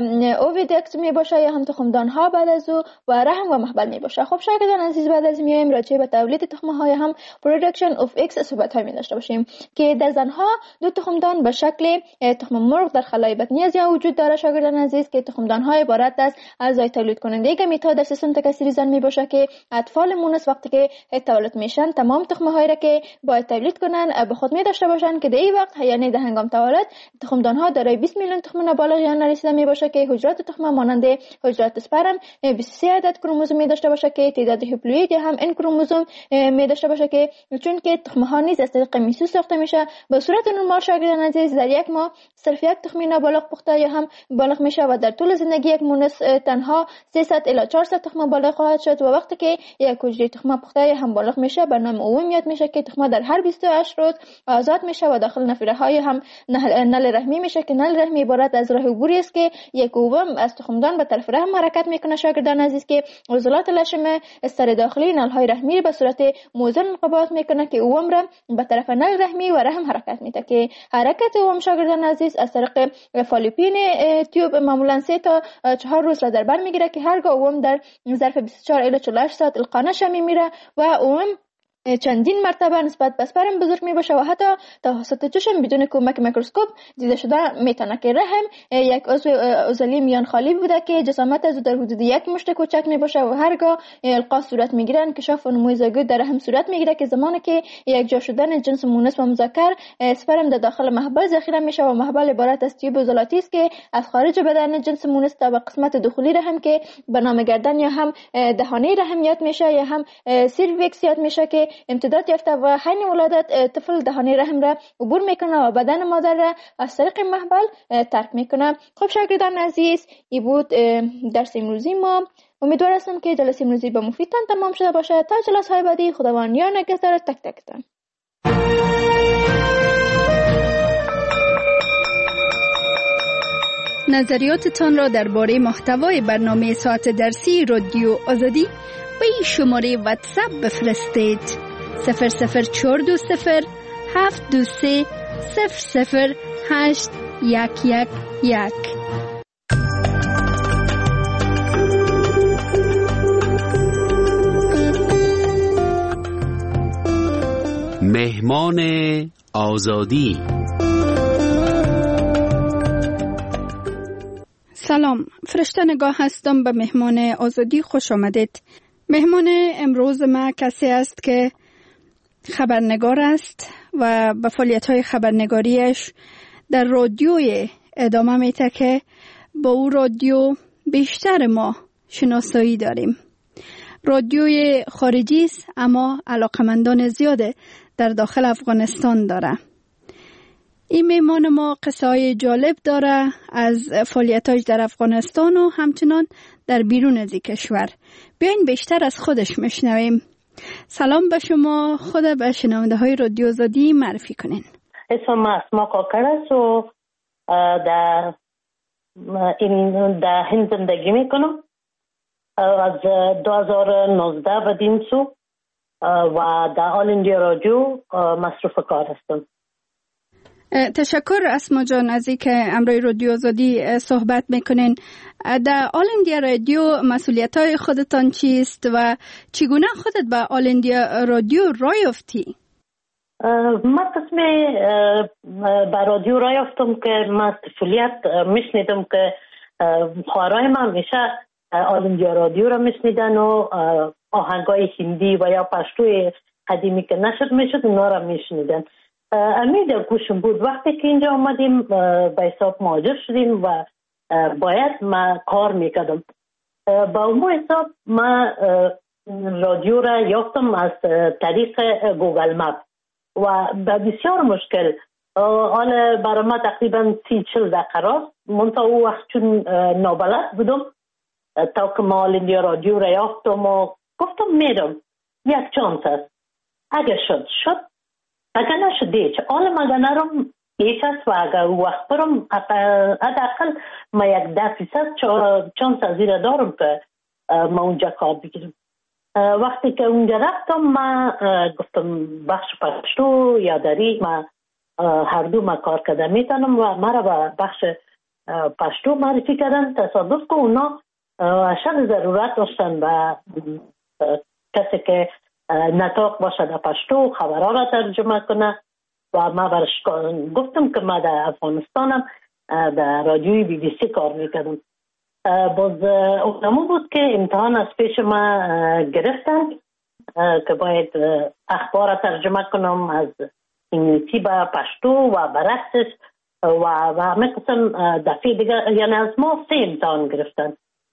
اوویدکت می باشه یا هم تخمدان ها بعد از او و رحم و محبل می باشه. خب شاگردان عزیز بعد از میایم راجع به تولید تخمه ها یا هم پروداکشن اف ایکس صحبت می داشته باشیم که در زن ها دو تخمدان به شکل تخم مرغ در خلای بطنی از یا وجود داره شاگردان عزیز که تخمدان های عبارت از اعضای تولید کننده گمیت ها در سیستم تکثری زن می باشه که اطفال مونس وقتی که تولد میشن تمام تخمه هایی را که باید تولید کنن به خود می داشته باشن که در این وقت یعنی در هنگام تولد تخمدان ها دارای بیست میلیون تخم نابالغ یا نرسیده می باشه که حجرات تخمه مانند حجرات اسپرم بیست و سه عدد کروموزوم می داشته باشه که تعداد هپلوئید یا هم ان کروموزوم می داشته باشه که چون که تخمه ها نیز از طریق میسوس ساخته میشه به صورت نرمال شاگردان عزیز در یک ماه صرف یک تخم نابالغ پخته یا هم بالغ میشه و در طول زندگی یک مونس تنها سیصد الی چهارصد تخم بالغ خواهد شد و وقتی که یک حجره تخمه پخته یا هم بالغ میشه برنامه اوم یاد میشه که تخمه در هر بیست و هشت روز آزاد میشه و داخل نفره های هم نل رحمی میشه که نل رحمی عبارت از راه عبوری است که یک اوم از تخمدان به طرف رحم حرکت میکنه. شاگردان عزیز که عضلات لشم استر داخلی نل های رحمی به صورت موزون انقباض میکنه که اوم را به طرف نل رحمی و رحم حرکت میده که حرکت اوم شاگردان عزیز از طریق فالوپین تیوب معمولا سه تا چهار روز را در بر میگیره که هرگاه اوم در ظرف بیست و چهار الی چهل و هشت ساعت القا نشه میمیره و اوم چندین مرتبه نسبت به اسپرم بزرگ می باشه و حتی توسط چشم بدون کمک میکروسکوپ دیده شده میتونه که رحم یک عضو عضلی میان خالی بوده که جسامت از در حدود یک مشت کوچک می باشه و هرگاه القا صورت میگیره انکشاف و نمو زایگوت در رحم صورت میگیره که زمانی که یک جا شدن جنس مونس و مذکر اسپرم در داخل محبل ذخیره میشه و محبل عبارت از تیوب عضلاتی است که از خارج بدن جنس مونس تا به قسمت داخلی رحم که به نام گردن یا هم دهانه رحم یاد میشه یا هم سیرویکس یاد میشه که امتداد یافته و حین ولادت طفل دهانه رحم را عبور میکنه و بدن مادر را از طریق محبل ترک میکنه. خب شاگردان عزیز ای بود درس امروزی ما. امیدوار هستم که جلسه امروزی به مفیدتان تمام شده باشه. تا جلسه های بعدی خداوند یار نگهدار تک تکتان. نظریاتتان را درباره محتوای برنامه ساعت درسی رادیو آزادی به این شماره واتساپ بفرستید: صفر صفر چهار دو صفر هفت دو سه صفر صفر هشت یک یک یک. مهمان آزادی. سلام، فرشته نگاه هستم. به مهمان آزادی خوش آمدید. مهمان امروز ما کسی است که خبرنگار است و به فعالیت‌های خبرنگاریش در رادیوی ادامه میده که با او رادیو بیشتر ما شناسایی داریم. رادیوی خارجی است اما علاقمندان زیاد در داخل افغانستان داره. این مهمان ما قصه‌های جالب داره از فعالیت‌هاش در افغانستان و همچنان در بیرون از کشور. بیاین بیشتر از خودش میشنویم. سلام به شما، خود به شنونده های رادیو آزادی معرفی کنین. اسمم اسما کاکر است و در این در هند زندگی میکنم. از دو هزار و نوزده بدین سو و در آل اندیا رادیو مصروف کار هستم. تشکر اسما جان از اینکه امروی رادیو آزادی صحبت میکنین. در آل اندیا رادیو مسئولیت‌های خودتان چیست و چگونه خودت به آل اندیا رادیو راه یافتی؟ من قسم به رادیو راه یافتم که من از طفولیت میشنیدم که خواهرای من میشه آل اندیا رادیو را میشنیدن و آهنگای هندی و یا پشتوی قدیمی که نشد میشد اونا را میشنیدن. امید گوشم بود. وقتی که اینجا آمدیم به حساب مهاجر شدیم و باید من کار میکردم. با اون حساب من رادیو را یافتم از طریق گوگل مپ و به بسیار مشکل. حالا برای ما تقریبا سی چل دقیقه راست منطقه او وقت چون نابلد بودم تا که ما آل اندیا رادیو را یافتم و گفتم میرم یک چانس است. اگر شد شد اگر نشده چه حالا مگه نرم یک است و اگر وقت برم حداقل ما یک ده فیصد چانس از این دارم که ما اونجا کار بگیرم. وقتی که اونجا رفتم ما گفتم بخش پشتو یا دری ما هر دو ما کار کردم میتونم و مرا به بخش پشتو معرفی کردن. تصادف که اونا اشد ضرورت داشتن و کسی که نطاق باشه در پشتو خبرها را ترجمه کنه و ما برش گفتم که ما در افغانستانم در رادیوی بی بی سی کار میکردم. باز اونمو بود که امتحان از پیش ما گرفتن که باید اخبار را ترجمه کنم از انگلیسی به پشتو و برعکسش و همه قسم دفعه دیگر، یعنی از ما سه امتحان گرفتن.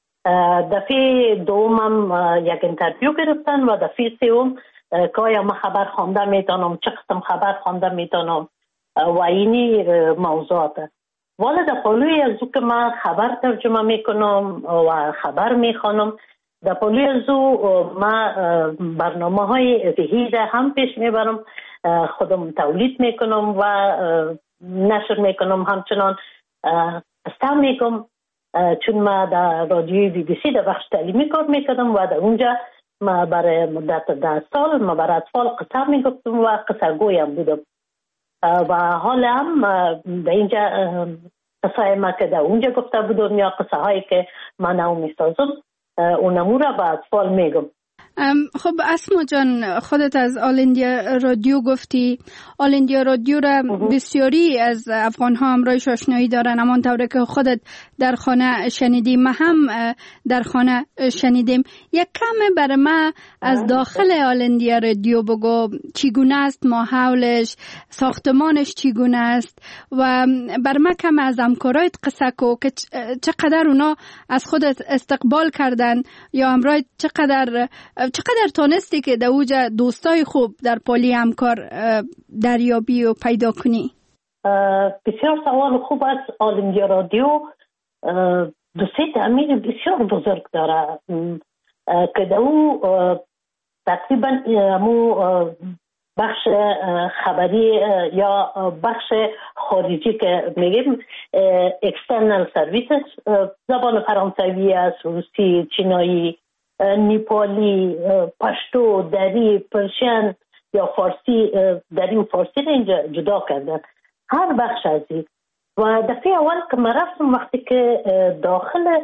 دفعه دومم یک انترویو گرفتن و دفعه سوم که آیا من خبر خوانده میتونم، چه قسم خبر خوانده میتونم و اینی موضوعات. والا در پالوی از او که من خبر ترجمه میکنم و خبر میخوانم در پالی ازو ما برنامه های ذهیره هم پیش میبرم، خودم تولید میکنم و نشر میکنم، همچنان استعمال میکنم، چون ما در رادیوی بی بی سی در بخش تعلیمی کار میکردم و در اونجا ما برای مدت ده سال ما برای اطفال قصه میگفتم و قصه گویم بودم و حالا هم در اینجا قصه ما که در اونجا گفته بودم یا قصه هایی که من نو میسازم اونمو را به اطفال میگم. خب اسما جان، خودت از آل اندیا رادیو گفتی. آل اندیا رادیو را بسیاری از افغان ها همراهش آشنایی دارن، همانطور که خودت در خانه شنیدیم، ما هم در خانه شنیدیم. یک کم برای ما از داخل آل اندیا رادیو بگو، چگونه است ماحولش، ساختمانش چگونه است و بر ما کم از همکارایت قصه کو که چقدر اونا از خودت استقبال کردن یا همراه چقدر چقدر تونستی که در اوجا دوستای خوب در پالی همکار دریابی و پیدا کنی؟ بسیار سوال خوب است. آل اندیا رادیو دوستی تأمین بسیار بزرگ داره که در او تقریبا همو بخش خبری یا بخش خارجی که میگیم اکسترنال سرویسز، زبان فرانسوی است، روسی، چینایی، نیپالی، پشتو، دری، پرشین یا فارسی، دری و فارسی را اینجا جدا کردن، هر بخش از این. و دفعه اول که من رفتم وقتی که داخل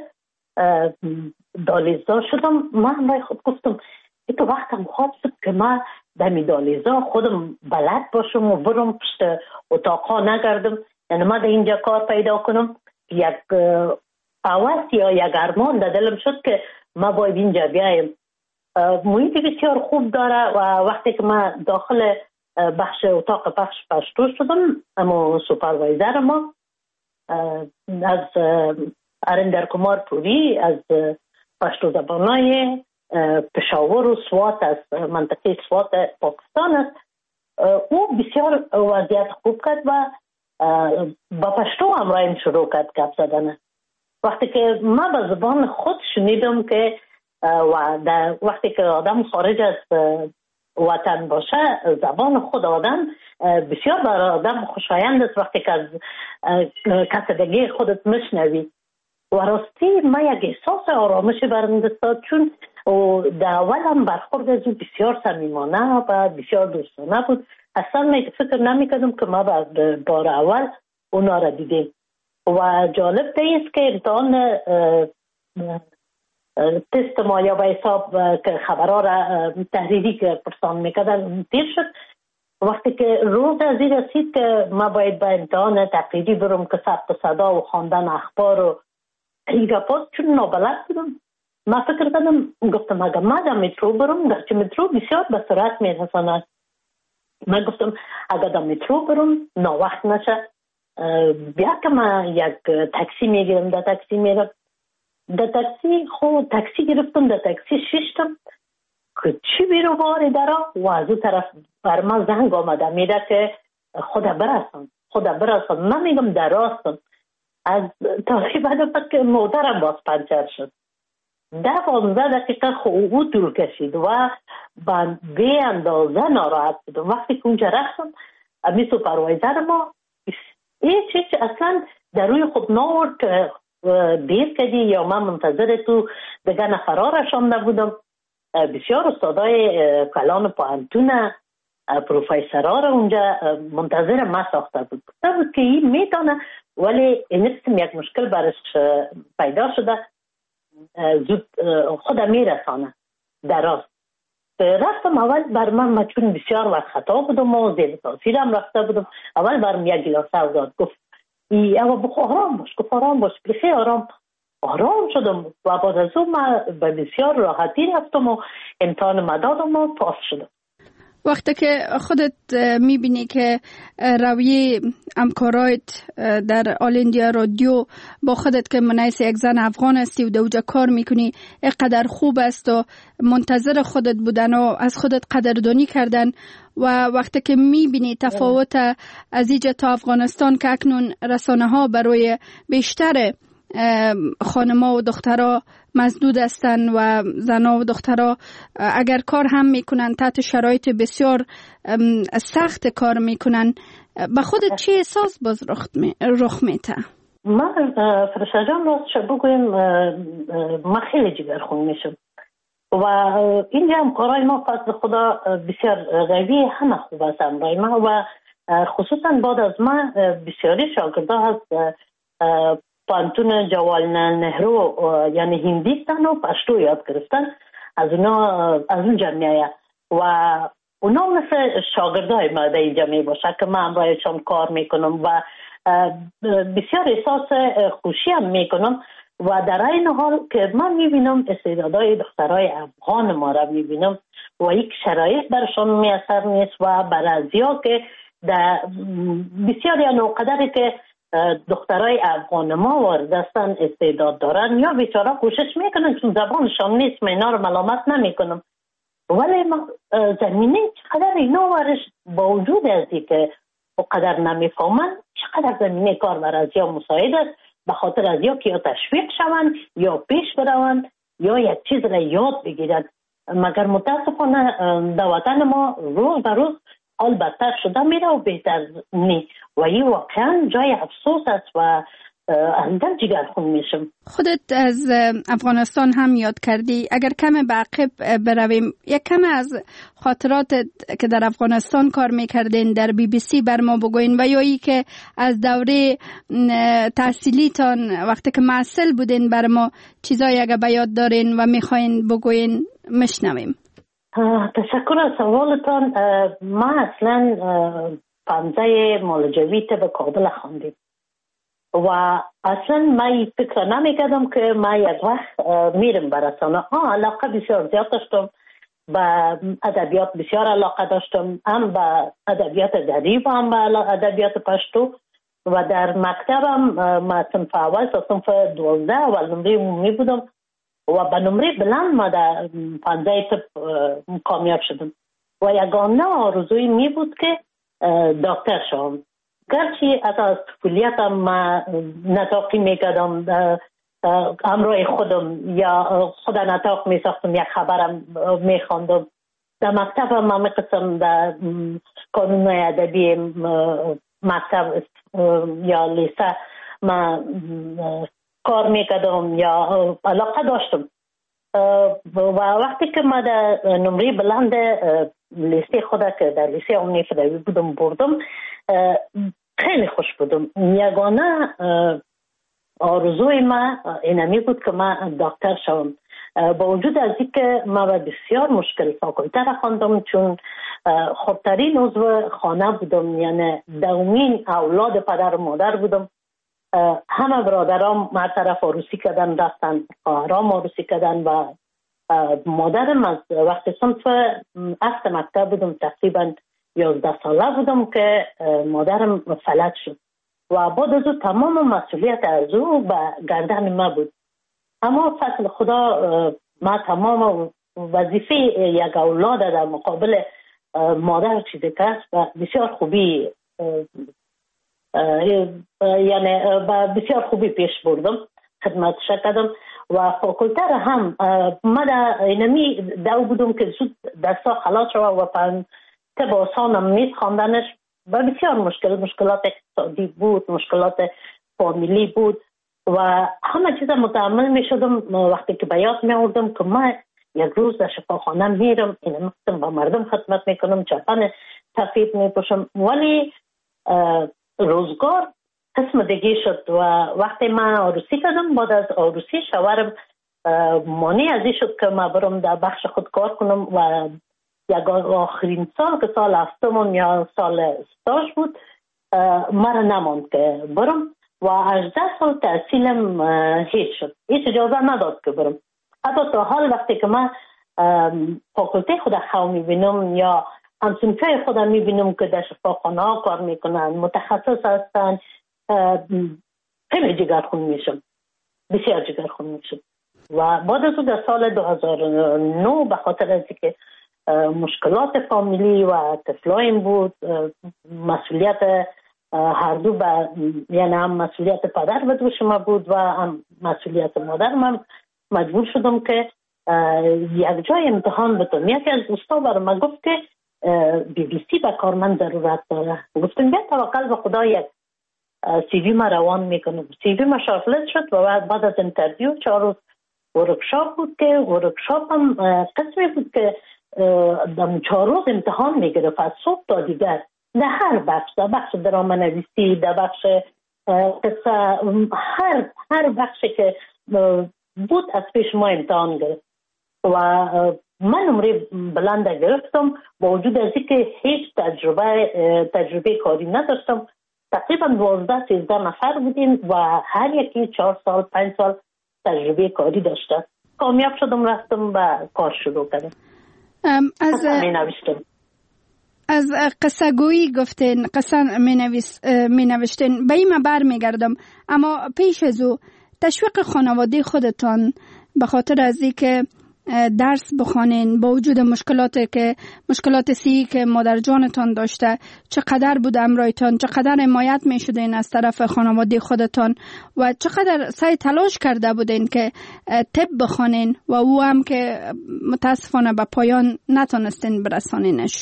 دالیزا شدم، من برای خود گفتم ای تو وقتم خواب شد که من دمی دالیزا خودم بلد باشم و برم پشت اتاقا نگردم، یعنی من در اینجا کار پیدا کنم. یک آواز یا یک ارمان در دلم شد که ما باید اینجا بیایم. محیط بسیار خوب داره و وقتی که ما داخل بخش اتاق بخش پشتو شدم، اما سوپروایزر ما از ارندر کمار پوری از پشتو زبانای پشاور و سوات از منطقه سوات پاکستان است، او بسیار وضعیت خوب کرد و با پشتو همراهیم شروع کرد گپ زدن. وقتی که من به زبان خود شنیدم که و در وقتی که آدم خارج از وطن باشه، زبان خود آدم بسیار برای آدم خوشایند است وقتی که از کسدگی خودت مشنوی. و راستی من یک احساس آرامش برم دستاد، چون در اول هم برخورد از او بسیار صمیمانه و بسیار دوستانه بود. اصلا من فکر نمی کردم که ما بار اول اونا را دیدیم. و جالب دیست که امتحان تست ما یا به حساب که خبرها را تحریری که پرسان میکردن تیر شد. وقتی که روز از این رسید که ما باید به امتحان تقریری برم که ثبت صدا و خواندن اخبار و این گپات، چون نابلد بودم، ما فکر کردم، گفتم اگر ما در مترو برم، گرچه مترو بسیار به سرعت میرساند، من گفتم اگر در مترو برم ناوقت نشه، بیا که من یک تاکسی میگیرم، در تاکسی میرم. در تاکسی خود تاکسی گرفتم، در تاکسی ششتم که چی بیرو باری درا و از اون طرف بر من زنگ آمده میده که خدا برسن خدا برسن من میگم در راستم. از تقریبا بعد که مادرم باز پنچر شد، ده پانزده دقیقه خوبو طول کشید و من به اندازه ناراحت بودم. وقتی که اونجا رفتم امی سوپروایزر ما این چیز اصلا در روی خود ناورد که دیر کردی یا من منتظر تو دیگه نفرها رشانده بودم. بسیار استادای کلان پوهنتون پروفیسرها را اونجا منتظر ما ساخته بود. گفته بود که این میتونه، ولی این قسم یک مشکل برش پیدا شده، زود خود میرسانه در راست. رفتم اول بر من چون بسیار وقت خطا بودم و زیر تاثیرم رفته بودم، اول برم یک گلاسه داد، گفت ای اما بخو آرام باش، گفت آرام باش، بخی آرام آرام شدم و بعد از اون من به بسیار راحتی رفتم و امتحان مدادم و پاس شدم. وقتی که خودت میبینی که رویه همکارایت در آل اندیا رادیو با خودت که منعیس یک زن افغان هستی و دوجا کار میکنی اینقدر خوب است و منتظر خودت بودن و از خودت قدردانی کردن، و وقتی که میبینی تفاوت از اینجا تا افغانستان که اکنون رسانه ها برای بیشتر خانما و دخترها مزدود هستن و زنا و دخترها اگر کار هم میکنن تحت شرایط بسیار سخت کار میکنن. به خودت چی احساس باز رخ میته؟ من فرشته جان راستش بگویم من خیلی جگرخون میشم و اینجا هم کارهای ما فضل خدا بسیار قوی، همه خوب است امرای ما و خصوصا بعد از ما بسیاری شاگرده هست پانتون جوالنا نهرو یعنی هندیستان و پشتو یاد گرفتن از اونا از اون جمعیه و اونا مثل شاگردای ما در اینجا می باشه که من امرایشان کار میکنم و بسیار احساس خوشی هم میکنم و در این حال که من میبینم استعدادهای دخترای افغان ما را میبینم و یک شرایط برشان میسر نیست و برازیا که در بسیار یا نوقدری که دخترای افغان ما واردستن استعداد دارن یا بیچاره کوشش میکنن چون زبانشان نیست، من اینا رو ملامت نمیکنم ولی زمینه چقدر اینا ورش با وجود ازی که قدر نمیفهمن چقدر زمینه کار برازیا مساعد است به خاطر از یا که یا تشویق شوند یا پیش بروند یا یک چیز را یاد بگیرند. مگر متاسفانه در وطن ما روز به روز حال بدتر شده میره و بهتر نی و این واقعا جای افسوس است و اندر جگر خون میشم. خودت از افغانستان هم یاد کردی، اگر کم به عقب برویم یک کم از خاطرات که در افغانستان کار میکردین در بی بی سی بر ما بگوین و یا ای که از دوره تحصیلیتان وقتی که معسل بودین بر ما چیزایی اگر به یاد دارین و میخواین بگوین مشنویم. تشکر از سوالتان. ما اصلا پانزه مالجویت به کابل خواندیم و اصلا من فکر نمیکردم که من یک وقت میرم برسانه. آه علاقه بسیار زیاد داشتم به ادبیات، بسیار علاقه داشتم هم به ادبیات دری و هم به ادبیات پشتو و در مکتبم ما صنف اول تا صنف دوازده اول نمره عمومی بودم و به نمره بلند ما در پانزه تپ کامیاب شدم و یگانه آرزوی می بود که دکتر شوم. گرچه از طفولیتم ما نطاقی میکردم همراه خودم یا خود نطاق میساختم، یک خبرم میخواندم. در مکتبم ما میقسم در کانون ادبی مکتب یا لیسه ما کار میکردم یا علاقه داشتم و وقتی که ما در نمره بلند لیسه خود که در لیسه امنی فدوی بودم بردم خیلی خوش بودم. یگانه آرزوی ما اینمی بود که من دکتر شوم با وجود از اینکه ما بسیار مشکل فاکولته را خواندم چون خودترین عضو خانه بودم، یعنی دومین اولاد پدر و مادر بودم. همه برادرام ما طرف عروسی کردن رفتن، خواهرام عروسی کردن و مادرم از وقتی صنف هفت مکتب بودم تقریبا یازده ساله بودم که مادرم فلج شد و بعد از او تمام مسئولیت از او به گردن ما بود. اما فضل خدا ما تمام وظیفه یک اولاد در مقابل مادر چیزی که است و بسیار خوبی یعنی بسیار خوبی پیش بردم، خدمتش کردم و فاکولته را هم ما در اینمی دو بودم که زود دستا خلاص شد و پن طب آسانم نیست خواندنش و بسیار مشکل مشکلات اقتصادی بود، مشکلات فامیلی بود و همه چیز متحمل می شدم. وقتی که به یاد می آوردم که من یک روز در شفاخانه میرم، این مقصد با مردم خدمت میکنم، چپن سفید می پوشم، ولی روزگار قسم دیگه شد و وقتی من عروسی کردم بعد از عروسی شوهرم مانع ازی شد که من برم در بخش خود کار کنم و یک آخرین سال که سال هفتمون یا سال استاژ بود مرا نماند که برم و هجده سال تحصیلم هیچ شد، هیچ اجازه نداد که برم. حتی تا حال وقتی که من فاکولته خود خواهم میبینم یا همسنفه خود میبینم که در شفاخانه ها کار میکنن، متخصص هستن، خیلی جگرخون میشم، بسیار جگرخون میشم. و بعد از او در سال دو هزار و نه به خاطر از که مشکلات فامیلی و طفلایم بود، مسئولیت هر دو با یعنی هم مسئولیت پدر به دوش ما بود و هم مسئولیت مادر. من مجبور شدم که یک جای امتحان بتونم. یکی از دوستا برای من گفت که بی بی سی به کار من ضرورت داره. گفتم بیا توکل به خدا یک سی وی ما روان میکنم. سی وی ما شارتلیست شد و بعد, بعد از انترویو چهار روز ورکشاپ بود که ورکشاپ هم قسمی بود که دم چهار روز امتحان میگرفت از صبح تا دیگر در هر بخش، در بخش درام نویسی، در بخش قصه، هر هر بخشی که بود از پیش ما امتحان گرفت و من نمره بلند گرفتم با وجود از اینکه هیچ تجربه تجربه کاری نداشتم. تقریبا دوازده سیزده نفر بودیم و هر یکی چهار سال پنج سال تجربه کاری داشته. کامیاب شدم، رفتم و کار شروع کردم. از می نوشتم. از قصه گویی گفتین، قصه می, نویس می نوشتین، به این بر می گردم. اما پیش از او تشویق خانواده خودتان به خاطر از این که درس بخوانین با وجود مشکلاتی که مشکلات سی که مادر جانتان داشته، چقدر بود امرایتان، چقدر حمایت می شدین از طرف خانواده خودتان و چقدر سعی تلاش کرده بودین که طب بخوانین و او هم که متاسفانه به پایان نتونستین برسانینش؟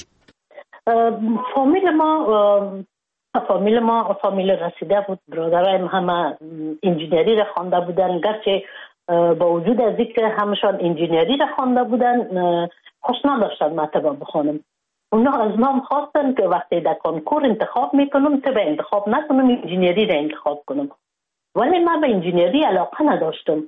فامیل ما فامیل ما فامیل رسیده بود. برادرایم همه انجینری را خوانده بودن، گرچه با وجود از اینکه همشان انجینری را خوانده بودن خوش نداشتن مطلب بخونم. اونا از ما خواستن که وقتی در کنکور انتخاب میکنم طب انتخاب نکنم، انجینری را انتخاب کنم. ولی من به انجینری علاقه نداشتم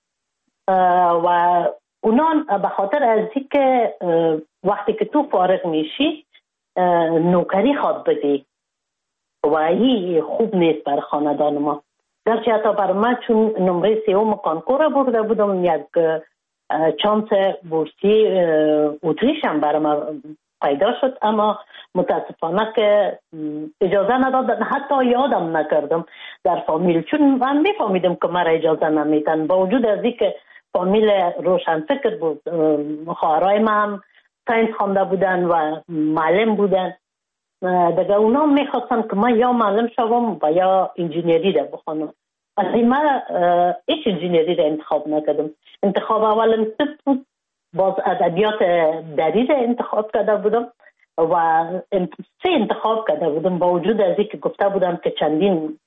و اونا به خاطر از اینکه وقتی که تو فارغ میشی نوکری خواد بدی و این خوب نیست بر خاندان ما. گرچه حتی بر من چون نمره سیوم کانکور برده بودم، یک چانس بورسی اتریش هم بر من پیدا شد، اما متاسفانه که اجازه ندادن، حتی یادم نکردم در فامیل، چون من میفهمیدم که مرا اجازه نمیدن. با وجود از این که فامیل روشنفکر بود، خواهرای من هم ساینس خوانده بودن و معلم بودن، دیگه اونا میخواستن که من یا معلم شوم و یا انجینری را بخونم. ولی من هیچ انجینری را انتخاب نکردم. انتخاب اولم طب بود، باز ادبیات دری را انتخاب کرده بودم و سه انتخاب کرده بودم با وجود از اینکه گفته بودم که چندین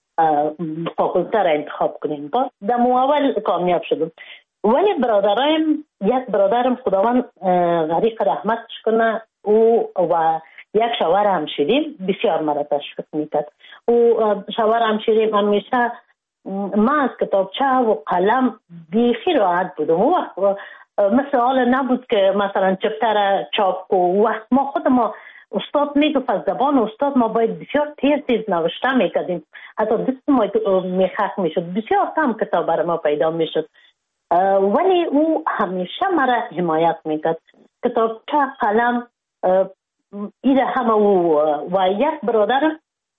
فاکولته را انتخاب کنیم. باز در اول کامیاب شدم. ولی برادرایم، یک برادرم خداوند غریق رحمتش کنه، او و یک شوهر همشیریم بسیار مرا تشویق میکرد. او شوهر همشیریم همیشه من از کتابچه و قلم بیخی راحت بودم. او وقت مثل حال نبود که مثلا چپتر چاپ و وقت ما خود ما استاد میگفت از زبان استاد ما باید بسیار تیز تیز نوشته میکردیم، حتی دست ما میخک میشد، بسیار کم کتاب برای ما پیدا میشد. ولی او همیشه مرا حمایت میکرد. کتابچه قلم ایره همه او و یک برادر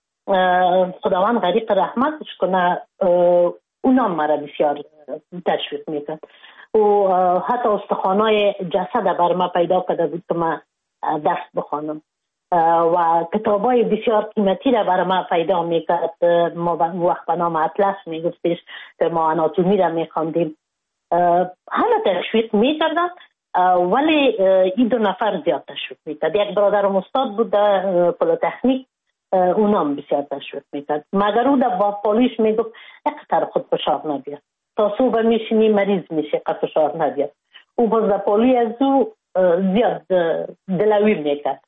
خداوند غریق رحمتش کنه اونا مرا بسیار تشویق میکرد. و حتی استخوانای جسد بر ما پیدا کرده بود که من درس بخوانم و کتابای بسیار قیمتی را بر ما پیدا میکرد. ما وقت به نام اطلس میگفتش که ما آناتومی را میخواندیم. همه تشویق میکردن، ولی این دو نفر زیاد تشویق میکرد. یک برادرم استاد بود در پلیتکنیک، اونم بسیار تشویق میکرد، مگر او در باپالیش میگفت اقتر خود فشار نبید، تا صبح میشینی مریض میشه قد فشار نبید. او باز در پالی از او زیاد دلوی میکرد.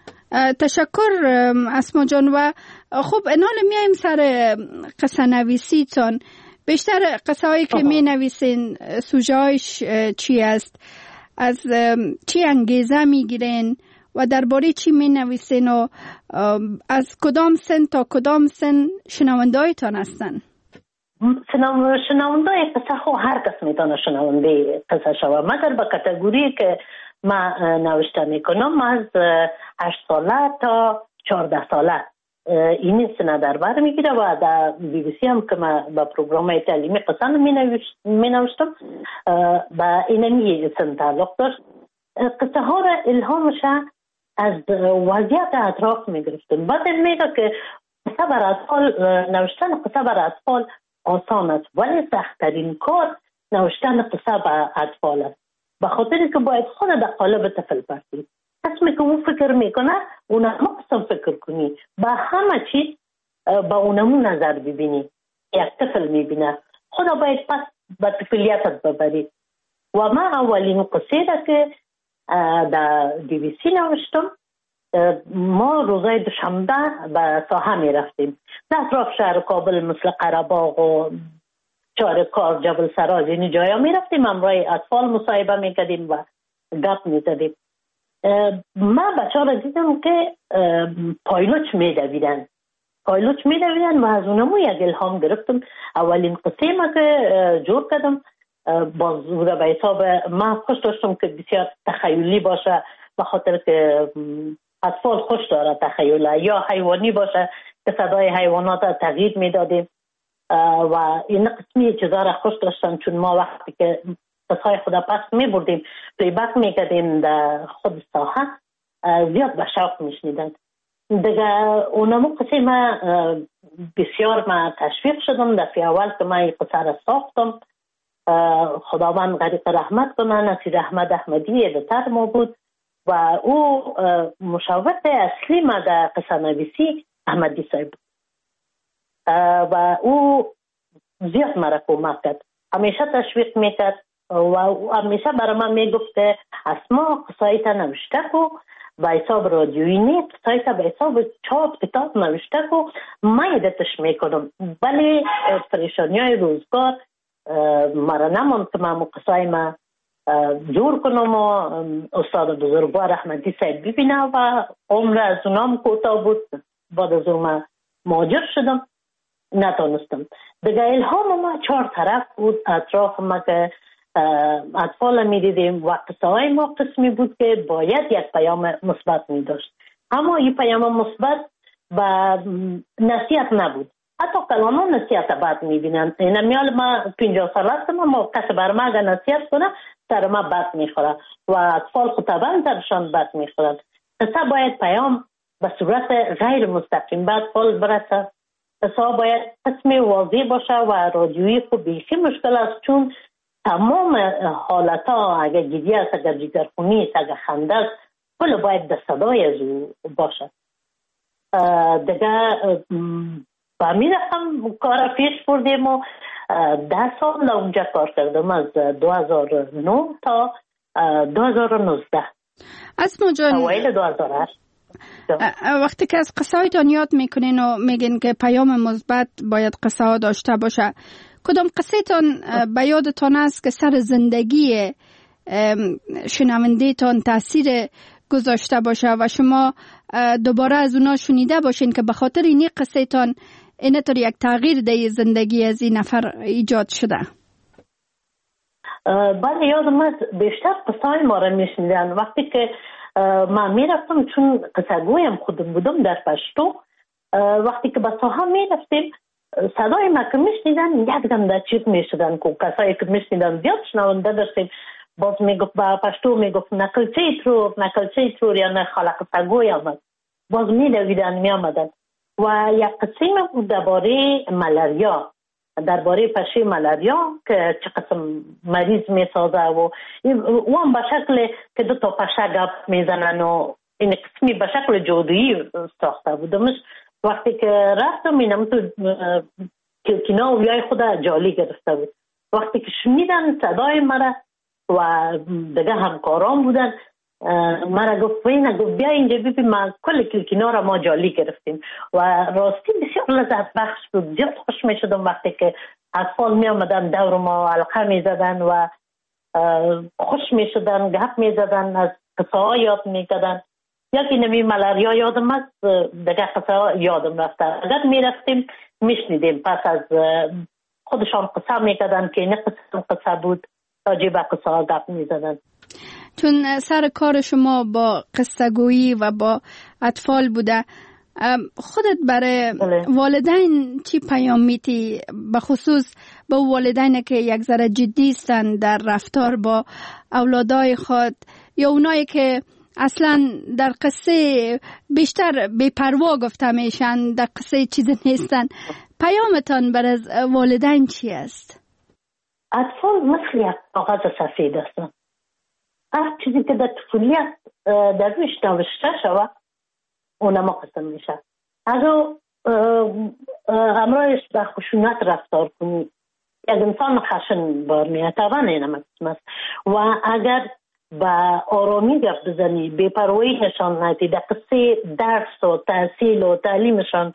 تشکر اسما جان. و خب انال میایم سر قصه نویسی تان. بیشتر قصه هایی که می نویسین سوژه هایش چی است؟ از چی انگیزه می گیرین و درباره چی می نویسین و از کدام سن تا کدام سن شنونده هایتان هستن؟ شنونده قصه خو هر کس می تانه شنونده قصه شوه، مگر به کتگوری که من نوشته می کنم از هشت ساله تا چهارده ساله این سنه در بر میگیره و در بی بی سی هم که من با پروگرام تعلیمی قصه می نوشتم با اینمی سن تعلق داشت. قصه ها را الهامش از وضعیت اطراف می گرفتم. بعد میگه که قصه بر اطفال نوشتن قصه بر اطفال آسان است، ولی سخت‌ترین کار نوشتن قصه بر اطفال است، به خاطر که باید خود در قالب طفل باشی. قسمی که اون فکر میکنه اونم قسم فکر کنی، به همه چیز به اونمون نظر ببینی. یک طفل میبینه، خدا باید پس به طفلیتت ببری. و من اولین قصه را که در دی بی سی نوشتم، ما روزای دوشنبه به ساحه می رفتیم در اطراف شهر کابل، مثل قره‌باغ و چارکار، جبل سراج، این جایا می رفتیم، همراه اطفال مصاحبه می کردیم و گپ می زدیم. من بچه ها را دیدم که پایلوچ می دویدن پایلوچ می دویدن و از اونمو یک الهام گرفتم. اولین قصه ما که جور کردم باز به حساب من خوش داشتم که بسیار تخیلی باشه، به خاطر که اطفال خوش داره تخیل، یا حیوانی باشه که صدای حیوانات تغییر میدادیم و این قسمی چیزا را خوش داشتن، چون ما وقتی که قصای خدا پس می بردیم پلی بک می کردیم در خود ساحه، زیاد به شوق می شنیدن دیگه. اونمو قصه ما بسیار ما تشویق شدم. دفعه اول که من این قصه را ساختم، خداوند غریق رحمت کنه، نصیر احمد احمدی ادیتور ما بود و او مشاور اصلی ما در قصه نویسی احمدی صاحب بود و او زیاد مرا کمک کرد، همیشه تشویق میکرد و همیشه برای من میگفت که اسما قصایت نوشته کو به حساب رادیویی نیست، قصایت به حساب چاپ کتاب نوشته کو، من ادیتش میکنم. ولی پریشانی های روزگار مرا نماند که من قصای ما جور کنم و استاد بزرگوار احمدی صاحب ببینه و عمر از اونام کوتاه بود. بعد از اون من مهاجر شدم، نتونستم. دیگه الهام ما چهار طرف بود اطراف ما که اطفال می دیدیم و قصه های ما قسمی بود که باید یک پیام مثبت می داشت، اما این پیام مثبت با نصیحت نبود. حتی کلاما نصیحت بد می بینن. این میال ما پنجاه سال هستم، ما کسی بر ما اگر نصیحت کنه سر ما بد می خوره و اطفال خطبان سرشان بد می خورن. قصه باید پیام به صورت غیر مستقیم به اطفال برسه. قصه باید قسمی واضح باشه و رادیویی خب بیخی مشکل است، چون تمام حالت ها اگر گیری است، اگر جگرخونی است، اگر خنده است، کل باید در صدای از او باشه. دیگه با می رفتم کار پیش بردیم و ده سال اونجا کار کردم، از دو هزار و نه تا دو هزار و نوزده. اسما جان، اوایل دو هزار و هشت. وقتی که از قصه هایتان یاد میکنین و میگین که پیام مثبت باید قصه ها داشته باشه، کدام قصه تان به یادتان است که سر زندگی شنونده تان تاثیر گذاشته باشه و شما دوباره از اونا شنیده باشین که به خاطر این قصه تان اینطور یک تغییر در زندگی از این نفر ایجاد شده؟ بله، یادم است بیشتر قصه های ما را میشنیدن. وقتی که من میرفتم، چون قصه گویم خودم بودم در پشتو، وقتی که به ساحه میرفتیم صدای ما که میشنیدن یک دم در چیز میشدن که کسایی که میشنیدن زیاد شنونده داشتیم. باز میگفت با پشتو میگفت نقلچه ترور نقلچه ترور یا نه خلق قصه گوی آمد، باز میدویدن میامدن. و یک قصه ما بود درباره ملاریا، درباره پشه ملاریا که چه قسم مریض میسازه و او هم به شکل که دو تا پشه گپ میزنن و این قسمی به شکل جادویی ساخته بودمش. وقتی که رفتم اینم تو کلکینا و بیای خود جالی گرفته بود. وقتی که شنیدن صدای مرا و دیگه همکاران بودن، مرا گفت وینه گفت بیا اینجا ببین ما کل کلکینا را ما جالی گرفتیم و راستی بسیار لذت بخش بود. زیاد خوش می شدم وقتی که اطفال می آمدن دور ما حلقه می زدن و خوش می شدن، گپ می زدن، از قصه ها یاد می کردن. یکی نمی ملاریا یادم است، دیگه قصه ها یادم رفته. اگر می رفتیم می شنیدیم، پس از خودشان قصه می کردن که این قصه قصه بود، راجع به قصه ها گپ می زدن. چون سر کار شما با قصه گویی و با اطفال بوده، خودت برای والدین چی پیام میتی؟ به خصوص با والدین که یک ذره جدی هستند در رفتار با اولادای خود، یا اونایی که اصلا در قصه بیشتر بی‌پروا گفته میشن، در قصه چیزی نیستن. پیامتان بر از والدین چی است؟ اطفال مثل یک کاغذ سفید هستند. هر چیزی که در طفولیت در روش نوشته شود اونم قسم میشه. اگر امرایش به خشونت رفتار کنی، یک انسان خشن بار میاد، طبعا اینم قسم است. و اگر با آرامی گفت بزنی، بی‌پروایی نشان ندی، در قصه درس و تحصیل و تعلیمشان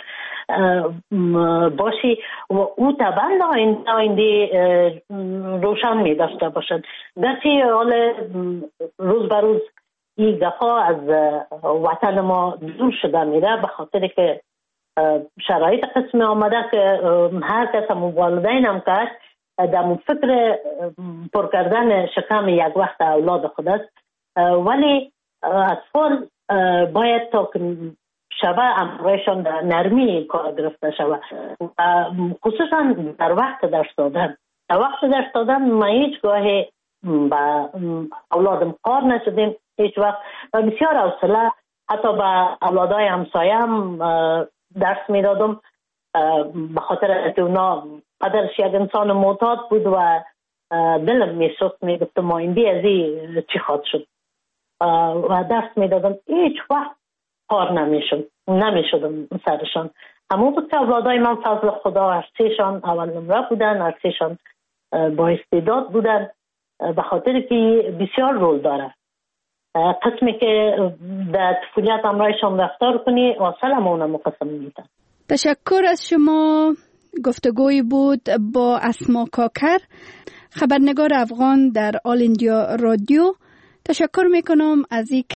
باشی و او طبعا آینده روشن می داشته باشد. گرچه حال روز به روز این گفا از وطن ما دور شده میره به خاطر که شرایط قسم آمده که هر کس هم والدین هم کرد در فکر پر کردن شکم یک وقت اولاد خود است، ولی اطفال باید تا که شبه امرایشان در نرمی کار گرفته شود، خصوصا در وقت درس دادن. در وقت درس دادن ما هیچ گاهی با اولادم کار نشدیم هیچ وقت و بسیار حوصله حتی با اولادای همسایه هم درس می دادم به خاطر که اونا قدرش یک انسان معتاد بود و دلم می سوخت، می گفتم ما این بی ازی چی خواد شد و درس می دادم. هیچ وقت کار نمی شد نمی شدم سرشان. همون بود که اولادای من فضل خدا هرسیشان اول نمره بودن، هرسیشان با استعداد بودن به خاطر که بسیار رول داره. قسمی که در طفولیت امرایشان رفتار کنی اصلا همونه مقسم میدن. تشکر از شما. گفتگوی بود با اسما کاکر، خبرنگار افغان در آل اندیا رادیو. تشکر میکنم از این